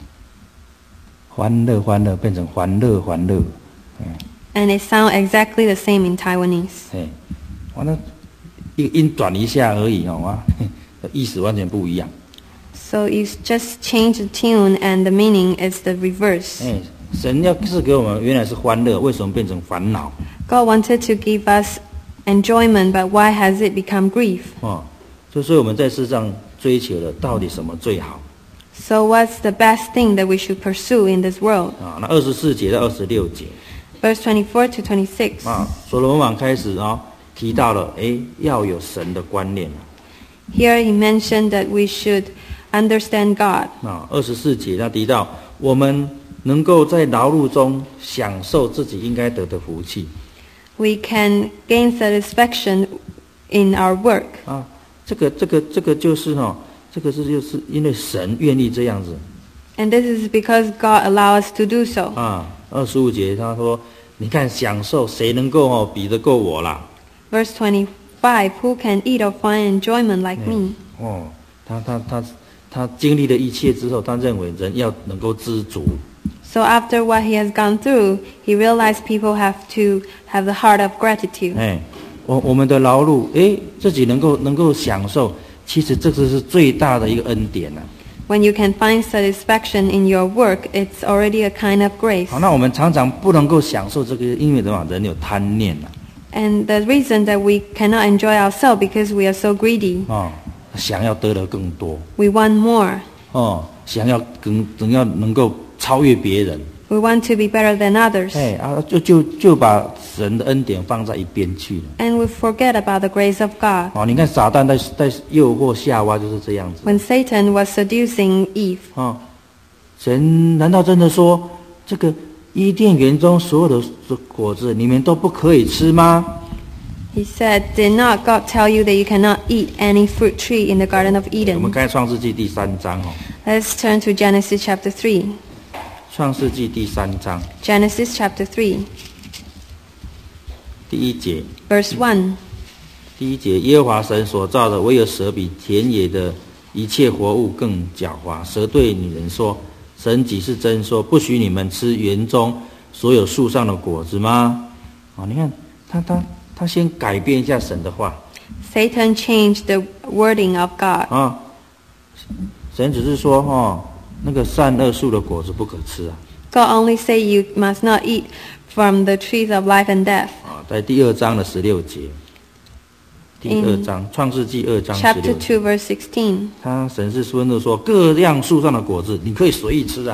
欢乐欢乐变成欢乐欢乐，嗯， And it sounds exactly the same in Taiwanese. 嘿，完了，一个音转一下而已哦啊，意思完全不一样。 So you just change the tune and the meaning is the reverse. 哎，神要赐给我们原来是欢乐，为什么变成烦恼？ God wanted to give us enjoyment, but why has it become grief? 哦，就所以我们在世上追求的到底什么最好 So what's the best thing that we should pursue in this world? 啊？那二十四节到二十六节 Verse twenty-four to twenty-six. 啊，所罗门王开始啊、提到了，哎，要有神的观念 Here he mentioned that we should understand God. 啊。二十四节他提到，我们能够在劳碌中享受自己应该得的福气 We can gain satisfaction in our work. 啊。这个这个这个就是哈、这个是就是因为神愿意这样子 And this is because God allows us to do so. 啊。二十五节他说，你看享受谁能够哦比得过我啦？ Verse twenty-five, who can eat or find enjoyment like me? 哦，他他他他经历了一切之后，他认为人要能够知足 So after what he has gone through, he realized people have to have the heart of gratitude. 哎，我我们的劳碌，哎，自己能够能够享受，其实这个是最大的一个恩典呐、 When you can find satisfaction in your work, it's already a kind of grace. 好，那我们常常不能够享受这个，因为什么？人有贪念呐、 And the reason that we cannot enjoy ourselves because we are so greedy. 哦，想要得的更多， We want more. 哦，想要更更要能够超越别人， We want to be better than others. 哎啊，就就就把神的恩典放在一边去了。 And we forget about the grace of God. 哦，你看撒旦在在诱惑夏娃就是这样子。 When Satan was seducing Eve, 啊、神难道真的说这个伊甸园中所有的果子你们都不可以吃吗？ he said, Did not God tell you that you cannot eat any fruit tree in the Garden of 我们 Eden? 看创世纪第三章哦， Let's turn to Genesis chapter three. 创世纪第三章 Genesis chapter three, 第一节， verse one. 第一节，耶和华神所造的，唯有蛇比田野的一切活物更狡猾。蛇对女人说：“神岂是真说，不许你们吃园中所有树上的果子吗？”哦，你看他他他先改变一下神的话 Satan changed the wording of God. 啊，神只是说哦，那个善恶树的果子不可吃啊。 God only say you must not eat from the trees of life and death. 啊，在第二章的十六节，第二章创世纪二章十 Chapter 六 two, 节， verse sixteen. 他神是吩咐说，各样树上的果子你可以随意吃啊。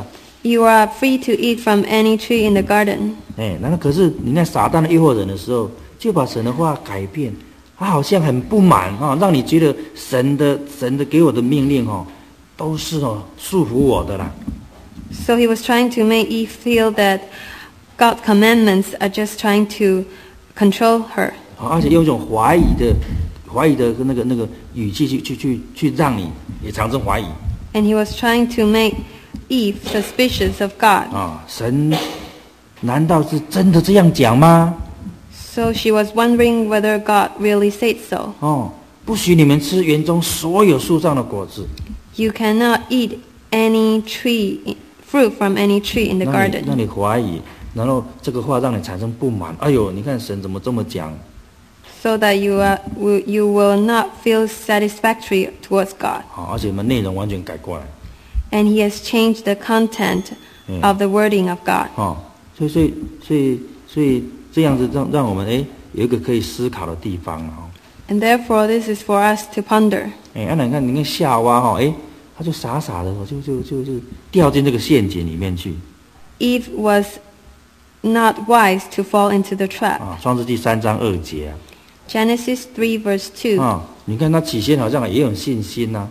You are free to eat from any tree in the garden. 哎，那可是你看撒旦的诱惑人的时候，就把神的话改变，他好像很不满啊，让你觉得神的神的给我的命令哦，都是哦束缚我的啦。 So he was trying to make Eve feel that God's commandments are just trying to control her. 啊，而且用一种怀疑的、怀疑的那个那个语气去去去去让你也产生怀疑。 And he was trying to make Eve suspicious of God. 啊，神难道是真的这样讲吗？ So she was wondering whether God really said so. 哦，不许你们吃园中所有树上的果子。 You cannot eat any tree, fruit from any tree in the 那你 garden. 那你怀疑，然后这个话让你产生不满。哎呦，你看神怎么这么讲？ So that you are, will- you will not feel satisfactory towards God. 啊，而且我们内容完全改过来。 And he has changed the content Mm. of the wording of God. 哦，所以所以所以所以这样子让让我们哎有一个可以思考的地方哦。 And therefore this is for us to ponder. 哎，那、啊、你看你看夏娃哈，哎，他就傻傻的，就就就就掉进这个陷阱里面去。 Eve was not wise to fall into the trap. 啊，创世纪三章二节啊。 Genesis three verse two. 啊，你看他起先好像也有信心呐、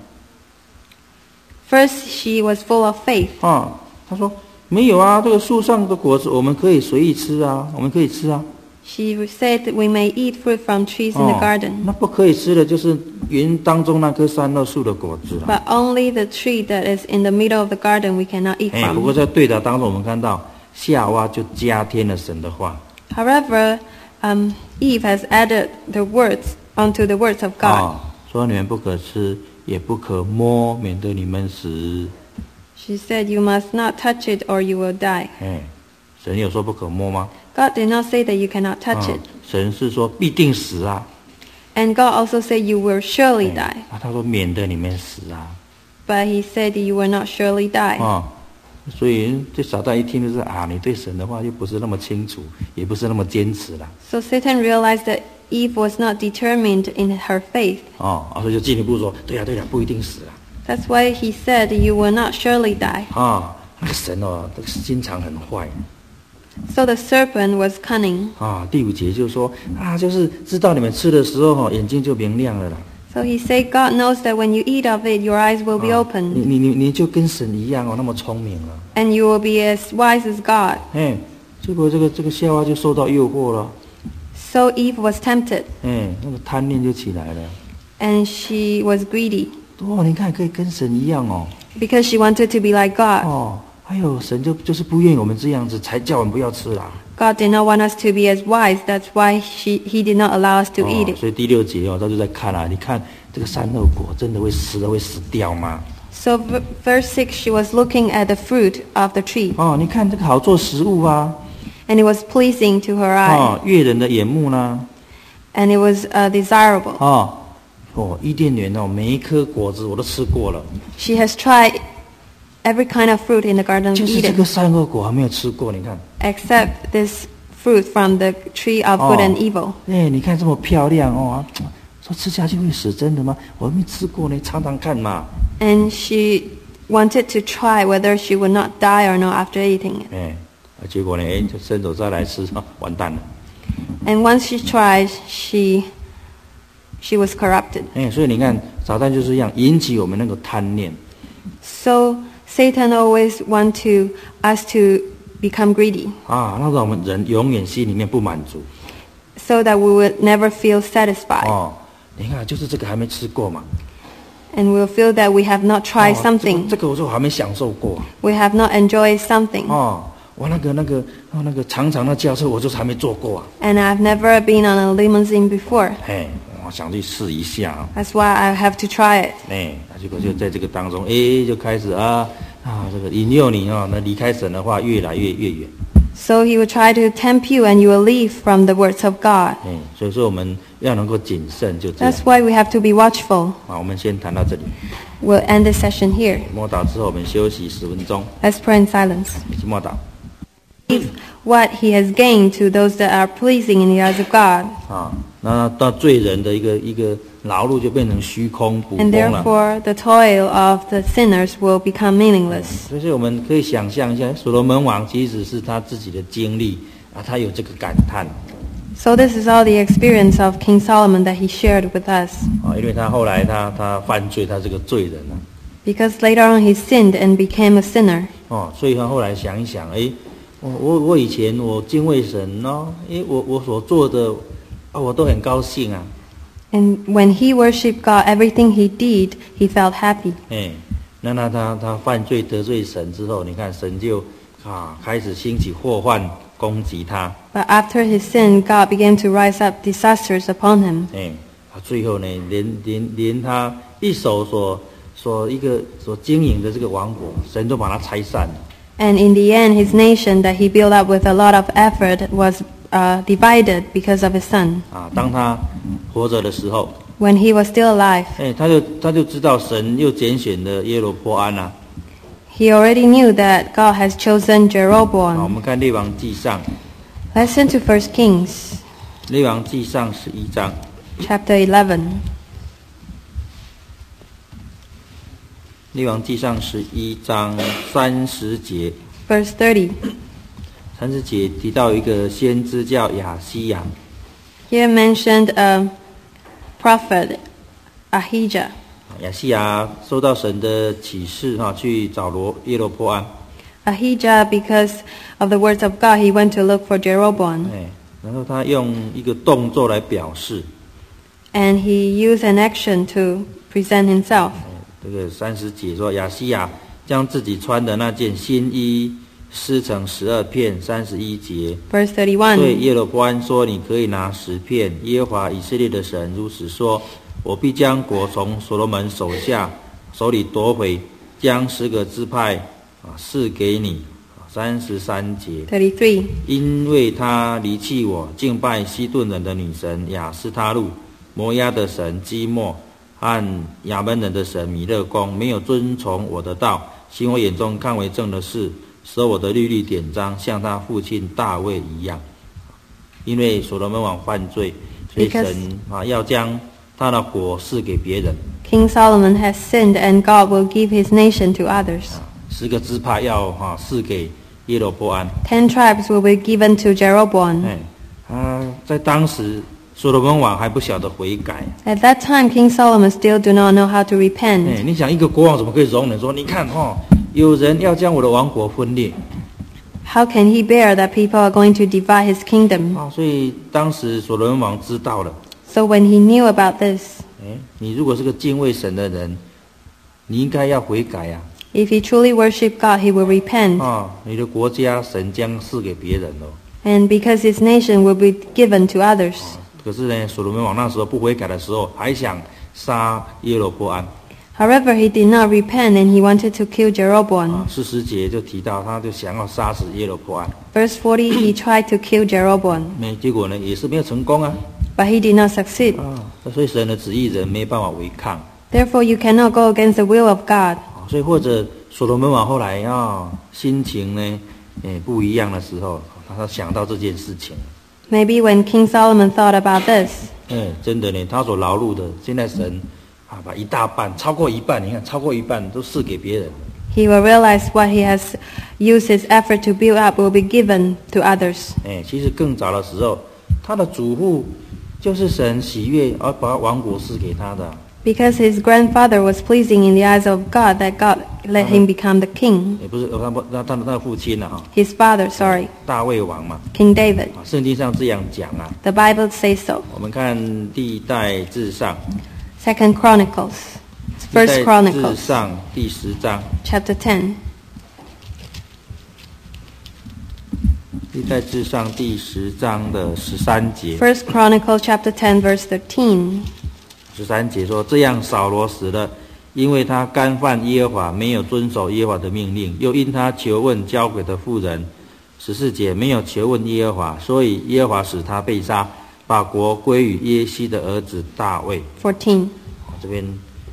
First she was full of faith. 啊。啊，他说没有啊，这个树上的果子我们可以随意吃啊，我们可以吃啊。 She said that we may eat fruit from trees in the 哦 garden, 那不可以吃的就是园当中那棵善恶树的果子啊。 but only the tree that is in the middle of the garden we cannot eat 哎，不过 from. 在对答当中，我们看到夏娃就加添了神的话。 However, um, Eve has added the words onto the words of God. 啊，说你们不可吃，也不可摸，免得你们死。 She said, "You must not touch it, or you will die." 哎，神有说不可摸吗？ God did not say that you cannot touch 啊 it, 神是说必定死啊。 and God also said you will surely 哎 die. 啊，他说免得你们死啊。 But He said you will not surely die. 啊，所以这撒旦一听就是啊，你对神的话又不是那么清楚，也不是那么坚持了。 So Satan realized that Eve was not determined in her faith. 哦，啊，所以就进一步说，对呀、对呀、不一定死啊。 That's why He said you will not surely die. 啊，那个神哦，这个心肠很坏。 So the serpent was cunning. 啊，第五节就说啊，就是知道你们吃的时候哈，眼睛就明亮了啦。 So He said God knows that when you eat of it, your eyes will be 啊 opened, 你你你你就跟神一样哦，那么聪明了。 and you will be as wise as God. 哎，结果这个这个夏娃就受到诱惑了， So Eve was tempted, 哎，那个贪念就起来了。 and she was greedy 哦，你看可以跟神一样哦。 because she wanted to be like God. 哦，还有神就就是不愿意我们这样子，才叫我们不要吃啦。 God did not want us to be as wise. That's why she, He did not allow us to 哦 eat it. 所以第六节哦，他就在看啊，你看这个善恶果真的会死的会死掉吗？ So v- verse six, she was looking at the fruit of the tree, 哦，你看这个好做食物啊， and it was pleasing to her eye, 哦，悦人的眼目呢， and it was uh, desirable. 哦，哦，伊甸园哦，每一颗果子我都吃过了， She has tried every kind of fruit in the Garden of 就是这个 Eden, 善恶果还没有吃过。你看， except this fruit from the tree of good and evil. 哎，你看这么漂亮哦，说吃下去会死，真的吗？我没吃过呢，尝尝看嘛。 And she wanted to try whether she would not die or not after eating it. 哎，啊结果呢，哎，就伸手再来吃，啊完蛋了。 And once she tried, she she was corrupted. 哎，所以你看，撒旦就是这样引起我们那个贪念。 So Satan always want to us to become greedy, 啊，那让我们人永远心里面不满足。 so that we will never feel satisfied, 哦，你看，就是这个还没吃过嘛。 and we'll feel that we have not 哦 tried 这 something, 个这个我说我还没享受过。 we have not enjoyed something, 哦，我那个那个哦那个长长的轿车，我就是还没坐过啊。 and I've never been on a limousine before. 哎，我想去试一下啊。 That's why I have to try it. 哎，那结果就在这个当中，哎，就开始啊啊，这个引诱你啊，那离开神的话越来越越远。 So he will try to tempt you, and you will leave from the words of God. 哎，所以说我们要能够谨慎，就这样 That's why we have to be watchful. 啊。我们先谈到这里， We'll end this session here. 默祷之后我们休息十分钟， Let's pray in silence. 一起默祷 Give what he has gained to those that are pleasing in the eyes of God. 啊。那到罪人的一个一个劳碌就变成虚空捕 And 风了。 therefore, the toil of the sinners will become meaningless. 所以我们可以想象一下，所罗门王其实是他自己的经历啊，他有这个感叹 So this is all the experience of King Solomon that he shared with us. 啊，因为他后来他他犯罪，他是个罪人啊， Because later on he sinned and became a sinner. 哦，所以他后来想一想，哎，我我我以前我敬畏神哦，哎，我我所做的啊，我都很高兴啊， And when he worshipped God, everything he did, he felt happy. 哎，那那他他犯罪得罪神之后，你看神就啊开始兴起祸患攻击他， But after his sin, God began to rise up disasters upon him. 哎，他最后呢，连连连他一手所所一个所经营的这个王国，神都把它拆散了。 And in the end, his nation that he built up with a lot of effort was uh, divided because of his son. 啊，当他活着的时候， When he was still alive, 哎，他就他就知道神又拣选了耶罗波安啊。 he already knew that God has chosen 好，我 Jeroboam. 们看列王记上， Let's turn to First Kings, 列王记上十一章， chapter eleven, 列王记上十一章三十节， verse thirty. 三十节提到一个先知叫亚西亚， Here mentioned a prophet, Ahijah. 亚西亚收到神的启示哈、去找罗耶罗波安， Ahijah, because of the words of God, he went to look for Jeroboam. 哎，然后他用一个动作来表示， And he used an action to present himself. 这个三十节说亚西亚将自己穿的那件新衣撕成十二片，三十一节。 Verse 对 thirty-one. 耶罗波安说：“你可以拿十片。耶和华以色列的神如此说：我必将国从所罗门手下手里夺回，将十个支派啊赐给你。”三十三节， thirty-three. 因为他离弃我，敬拜西顿人的女神雅斯他路、摩押的神基莫和亚门人的神米勒公，没有遵从我的道，行我眼中看为正的事，守我的律例典章，像他父亲大卫一样。因为所罗门王犯罪，所以 Because- 神啊要将他的国赐给别人， King Solomon has sinned, and God will give his nation to others. 十个支派要哈赐给耶罗波安。 Ten tribes will be given to Jeroboam. 哎，他在当时所罗门王还不晓得悔改。 At that time, King Solomon still do not know how to 哎， repent. 你想一个国王怎么可以容忍说，你看哦，有人要将我的王国分裂 How can he bear that people are going to divide his kingdom? 啊？所以当时所罗门王知道了， So when he knew about this, 哎，你如果是个敬畏神的人，你应该要悔改呀、 if he truly worship God, he will repent. 啊！你的国家神将赐给别人哦。 And because his nation will be given to others. 可是呢，所罗门王那时候不悔改的时候，还想杀耶罗波安 However, he did not repent and he wanted to kill 啊。 Jeroboam. 四十节就提到，他就想要杀死耶罗波安， Verse forty, he tried to kill Jeroboam, 没结果呢，也是没有成功啊 but he did not succeed. 啊！所以神的旨意人没办法违抗。 Therefore, you cannot go against the will of God. 所以或者所罗门王后来啊，心情呢，诶不一样的时候，他想到这件事情， Maybe when King Solomon thought about this, 哎，真的呢，他所劳碌的，现在神啊，把一大半，超过一半，你看超过一半都赐给别人， he will realize what he has used his effort to build up will be given to others. 哎，其实更早的时候，他的祖父就是神喜悦而把王国赐给他的， Because his grandfather was pleasing in the eyes of God, that God let him become the king. 也不是他他他他的父亲啊，哈， His father, sorry, 大卫王嘛， King David. 啊，圣经上这样讲啊。 The Bible says so. 我们看历代志上， Second Chronicles, 历 First 代志 Chronicles, 上第十章。 chapter ten. 历代志上第十章的十三节， First Chronicles, chapter ten, verse thirteen. 十三节说：这样扫罗死了，因为他干犯耶和华，没有遵守耶和华的命令，又因他求问交鬼的妇人。十四节没有求问耶和华，所以耶和华使他被杀，把国归于耶西的儿子大卫。 fourteen. 这边，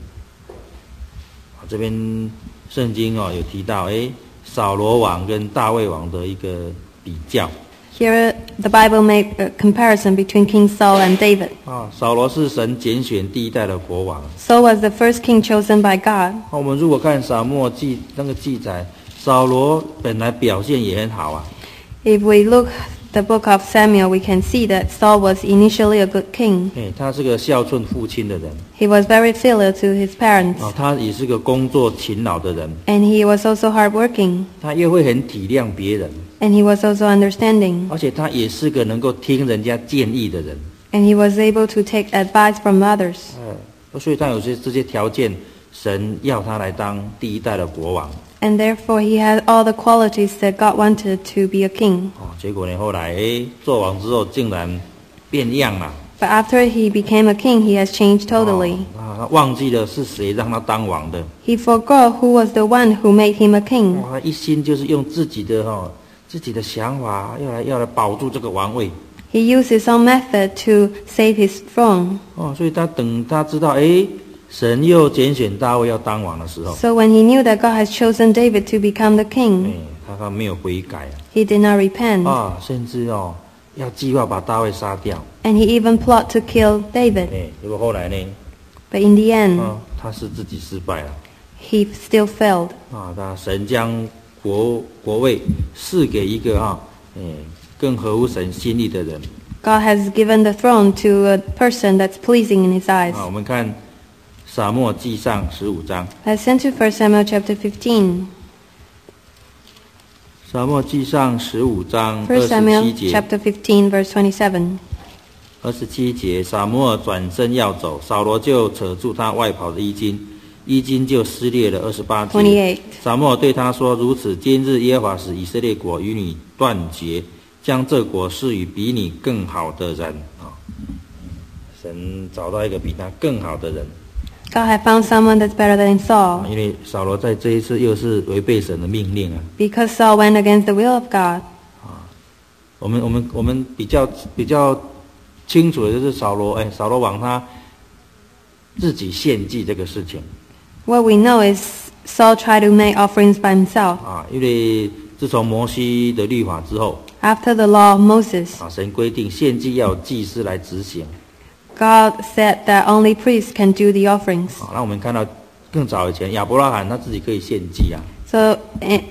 这边圣经哦有提到，哎，扫罗王跟大卫王的一个比较。 Here, the Bible made a comparison between King Saul and David. 啊，扫罗是神拣选第一代的国王。 Saul was the first king chosen by God. 啊，我们如果看撒母耳记那个记载，扫罗本来表现也很好啊。 If we look the book of Samuel, we can see that Saul was initially a good king. 哎，他是个孝顺父亲的人。 He was very filial to his parents. 啊，他也是个工作勤劳的人。 And he was also hardworking. 他又会很体谅别人。 And he was also understanding. 而且他也是个能够听人家建议的人。 And he was able to take advice from others. 哎，所以他有些这些条件，神要他来当第一代的国王。 And therefore he had all the qualities that God wanted to be a king. 哦，结果呢，后来哎，做王之后竟然变样了。 But after he became a king, he has changed totally. 哦，啊，他忘记了是谁让他当王的。 He forgot who was the one who made him a king. 哇，他一心就是用自己的哈、哦、自己的想法，要来要来保住这个王位。 He used his own method to save his throne. 哦，所以他等他知道，哎，神又拣选大卫要当王的时候， So when he knew that God has chosen David to become the 哎 king, ， 他他没有悔改 he did not repent. 啊，啊，甚至哦要计划把大卫杀掉。 And he even plotted to kill David. 哎，结果后来呢， But in the end, 啊，他是自己失败了。 he still failed. 啊，他神将国国位赐给一个哈，哎，更合乎神心意的人。 God has given the throne to a person that's pleasing in his eyes. 啊，我们看撒母耳记上十五章。 Let's turn to First Samuel chapter fifteen. 撒母耳记上十五章二 First 十 Samuel 七节。 chapter fifteen, verse twenty-seven. 二十七节，撒母耳转身要走，扫罗就扯住他外袍的衣襟，衣襟就撕裂了。二十八节， twenty-eight. 撒母耳对他说：“如此，今日耶和华使以色列国与你断绝，将这国赐予比你更好的人。”啊，神找到一个比他更好的人。 God had found someone that's better than Saul, 因为扫罗在这一次又是违背神的命令啊。 because Saul went against the will of God. 我们我们我们比较比较清楚的就是扫罗，哎，扫罗王他自己献祭这个事情 What we know is Saul tried to make offerings by himself. 啊，因为自从摩西的律法之后 After the law of Moses, 啊，神规定献祭要有祭司来执行 God said that only priests can do the offerings. 啊。那我们看到更早以前亚伯拉罕他自己可以献祭啊， So eh,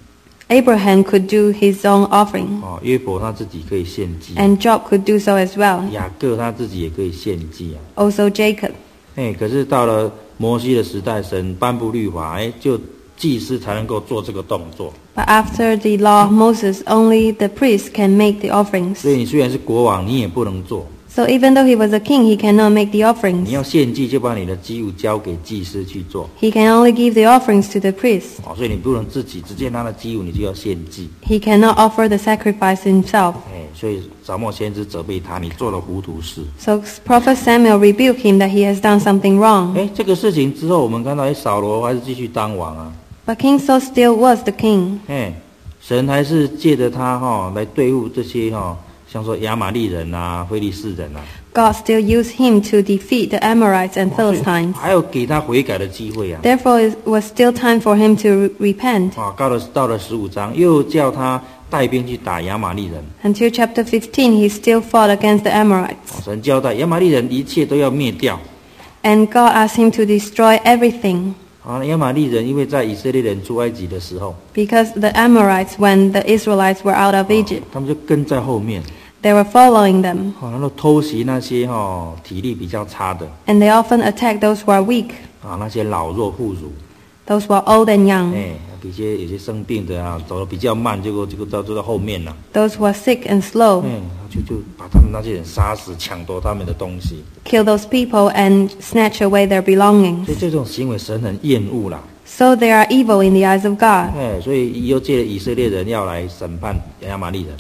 Abraham could do his own offering, 哦，约伯他自己可以献祭， and Job could do so as well. 雅各他自己也可以献祭啊。 Also Jacob. 哎，可是到了摩西的时代，神颁布律法，哎，就祭司才能够做这个动作。 But after the law of Moses, only the priest can make the offerings. 所以你虽然是国王，你也不能做。 So even though he was a king, he cannot make the offerings. 你要献祭，就把你的祭物交给祭司去做。 He can only give the offerings to the priest. 哦，所以你不能自己直接拿了祭物，你就要献祭。 He cannot offer the sacrifice himself. 哎，所以撒母耳先知责备他，你做了糊涂事。 So Prophet Samuel rebuked him that he has done something wrong. 哎，这个事情之后，我们看到，哎，扫罗还是继续当王啊。 But King Saul still was the king. 哎，神还是借着他哈、哦、来对付这些哈、哦，像说亚玛利人啊、非利士人啊， God still used him to defeat the Amorites and 所以 Philistines. 还有给他悔改的机会啊。 Therefore, it was still time for him to re- repent. 啊，到了到了十五章，又叫他带兵去打亚玛利人。 Until chapter fifteen, he still fought against the 啊 Amorites. 神交代亚玛利人一切都要灭掉。 And God asked him to destroy everything. 啊，亚玛利人因为在以色列人出埃及的时候， Because the Amorites, when the Israelites were out of Egypt, 他们就跟在后面， they were following them. 啊，然后偷袭那些哈、哦、体力比较差的， And they often attacked those who are weak, 啊，那些老弱妇孺， those who are old and young, 哎，比些有些生病的啊，走的比较慢，结果结果到就到后面了， those who are sick and slow. 哎，就就把他们那些人杀死，抢夺他们的东西， Kill those people and snatch away their belongings. 所以这种行为神很厌恶啦。 So they are evil in the eyes of God. 哎，所以又借以色列人要来审判亚玛利人。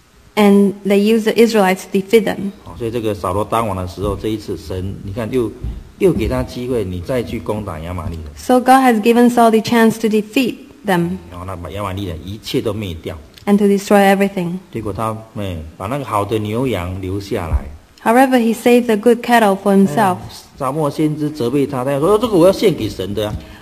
And they use the Israelites to defeat them. 哦，所以这个扫罗当王的时候，这一次神，你看又又给他机会，你再去攻打亚玛利人， So God has given Saul the chance to defeat them 然后他把亚玛利人一切都灭掉。 and to destroy everything. 结果他哎把那个好的牛羊留下来。 However, he saved the good cattle for himself. 撒母耳先知责备他，他说：“哦，这个我要献给神的、啊。”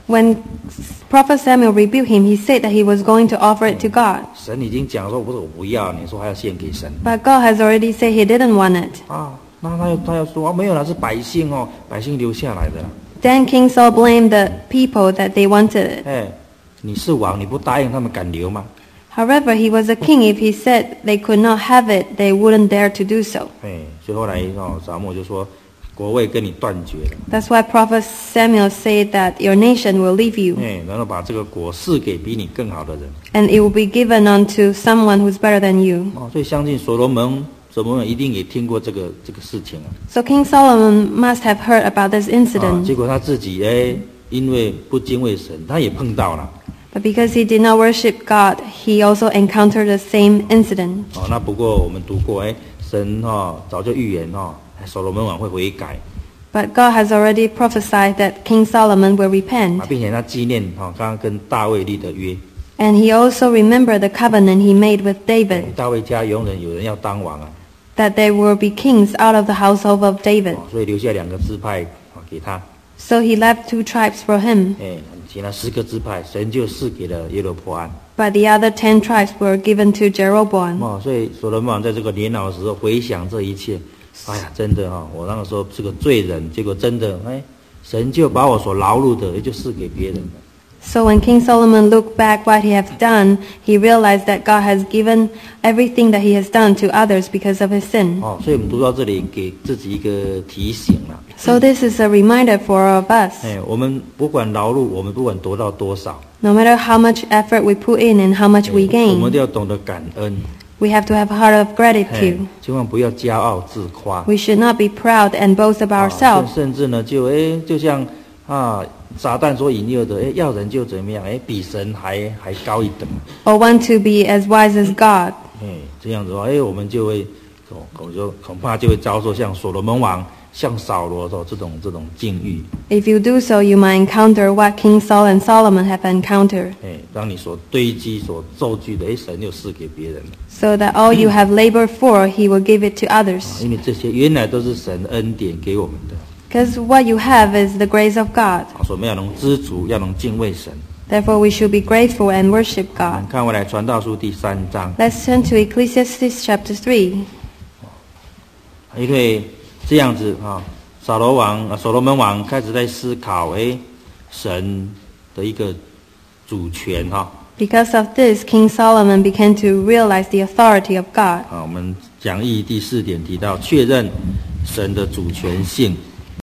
When Prophet Samuel rebuked him, he said that he was going to offer it to God. 神已经讲说，不是我不要，你说还要献给神 But God has already said he didn't want it. 啊？那他又他又说、啊、没有啦，是百姓哦，百姓留下来的啦。 Then King Saul blamed the people that they wanted it. 哎，你是王，你不答应他们敢留吗？ However, he was a king. If he said they could not have it, they wouldn't dare to do so. 哎，所以后来哦，撒母耳就说，国位跟你断绝了。 That's why Prophet Samuel said that your nation will leave you, 哎，然后把这个国赐给比你更好的人。 and it will be given unto someone who's better than you. 哦，所以相信所罗门，所罗门一定也听过这个这个事情啊。 So King Solomon must have heard about this 啊， incident. 结果他自己哎，因为不敬畏神，他也碰到了。 But because he did not worship God, he also encountered the same incident. 哦，那不过我们读过，哎，神哈、哦、早就预言哈、哦，所罗门王会悔改。 But God has already prophesied that King Solomon will repent. 啊，并且他纪念哈、哦、刚刚跟大卫立的约。 And he also remembered the covenant he made with David, 大卫家永远有人要当王啊， that there will be kings out of the household of David. 哦、所以留下两个支派啊给他。 So he left two tribes for him, 哎，其他十个支派，神就赐给了耶罗波安。 but the other ten tribes were given to Jeroboam. 哦，所以所罗门王在这个年老的时候回想这一切，哎呀，真的哈、哦，我那个时候是个罪人，结果真的哎，神就把我所劳碌的，也就赐给别人了。 So when King Solomon looked back what he had done, he realized that God has given everything that he has done to others because of his sin. 哦，所以我们读到这里，给自己一个提醒了。 So this is a reminder for all of us. 哎，我们不管劳碌，我们不管得到多少， No matter how much effort we put in and how much we 我们 gain, 都要懂得感恩。 we have to have a heart of 哎 gratitude. 千万不要骄傲自夸。 We should not be proud and boast of 啊 ourselves. 甚甚至呢，就哎，就像啊，撒旦所引诱的，哎，要人就怎么样，哎，比神还还高一等。 Or want to be as wise as God. 哎，这样子的话，哎，我们就会，恐恐就恐怕就会遭受像所罗门王、像扫罗的这种这种境遇。 If you do so, you might encounter what King Saul and Solomon have encountered. 哎，当你所堆积、所造句的，哎，神就赐给别人了。 So that all you have labored for, he will give it to 啊 others. 因为这些原来都是神恩典给我们的。 Because what you have is the grace of God. 啊，所以我们要能知足，要能敬畏神。 Therefore, we should be grateful and worship 我 God. 们看回来，传道书第三章， Let's turn to Ecclesiastes chapter three. 因为这样子啊，扫罗王啊，所罗门王开始在思考，哎，神的一个主权哈。 Because of this, King Solomon began to realize the authority of God. 啊，我们讲义第四点提到确认神的主权性。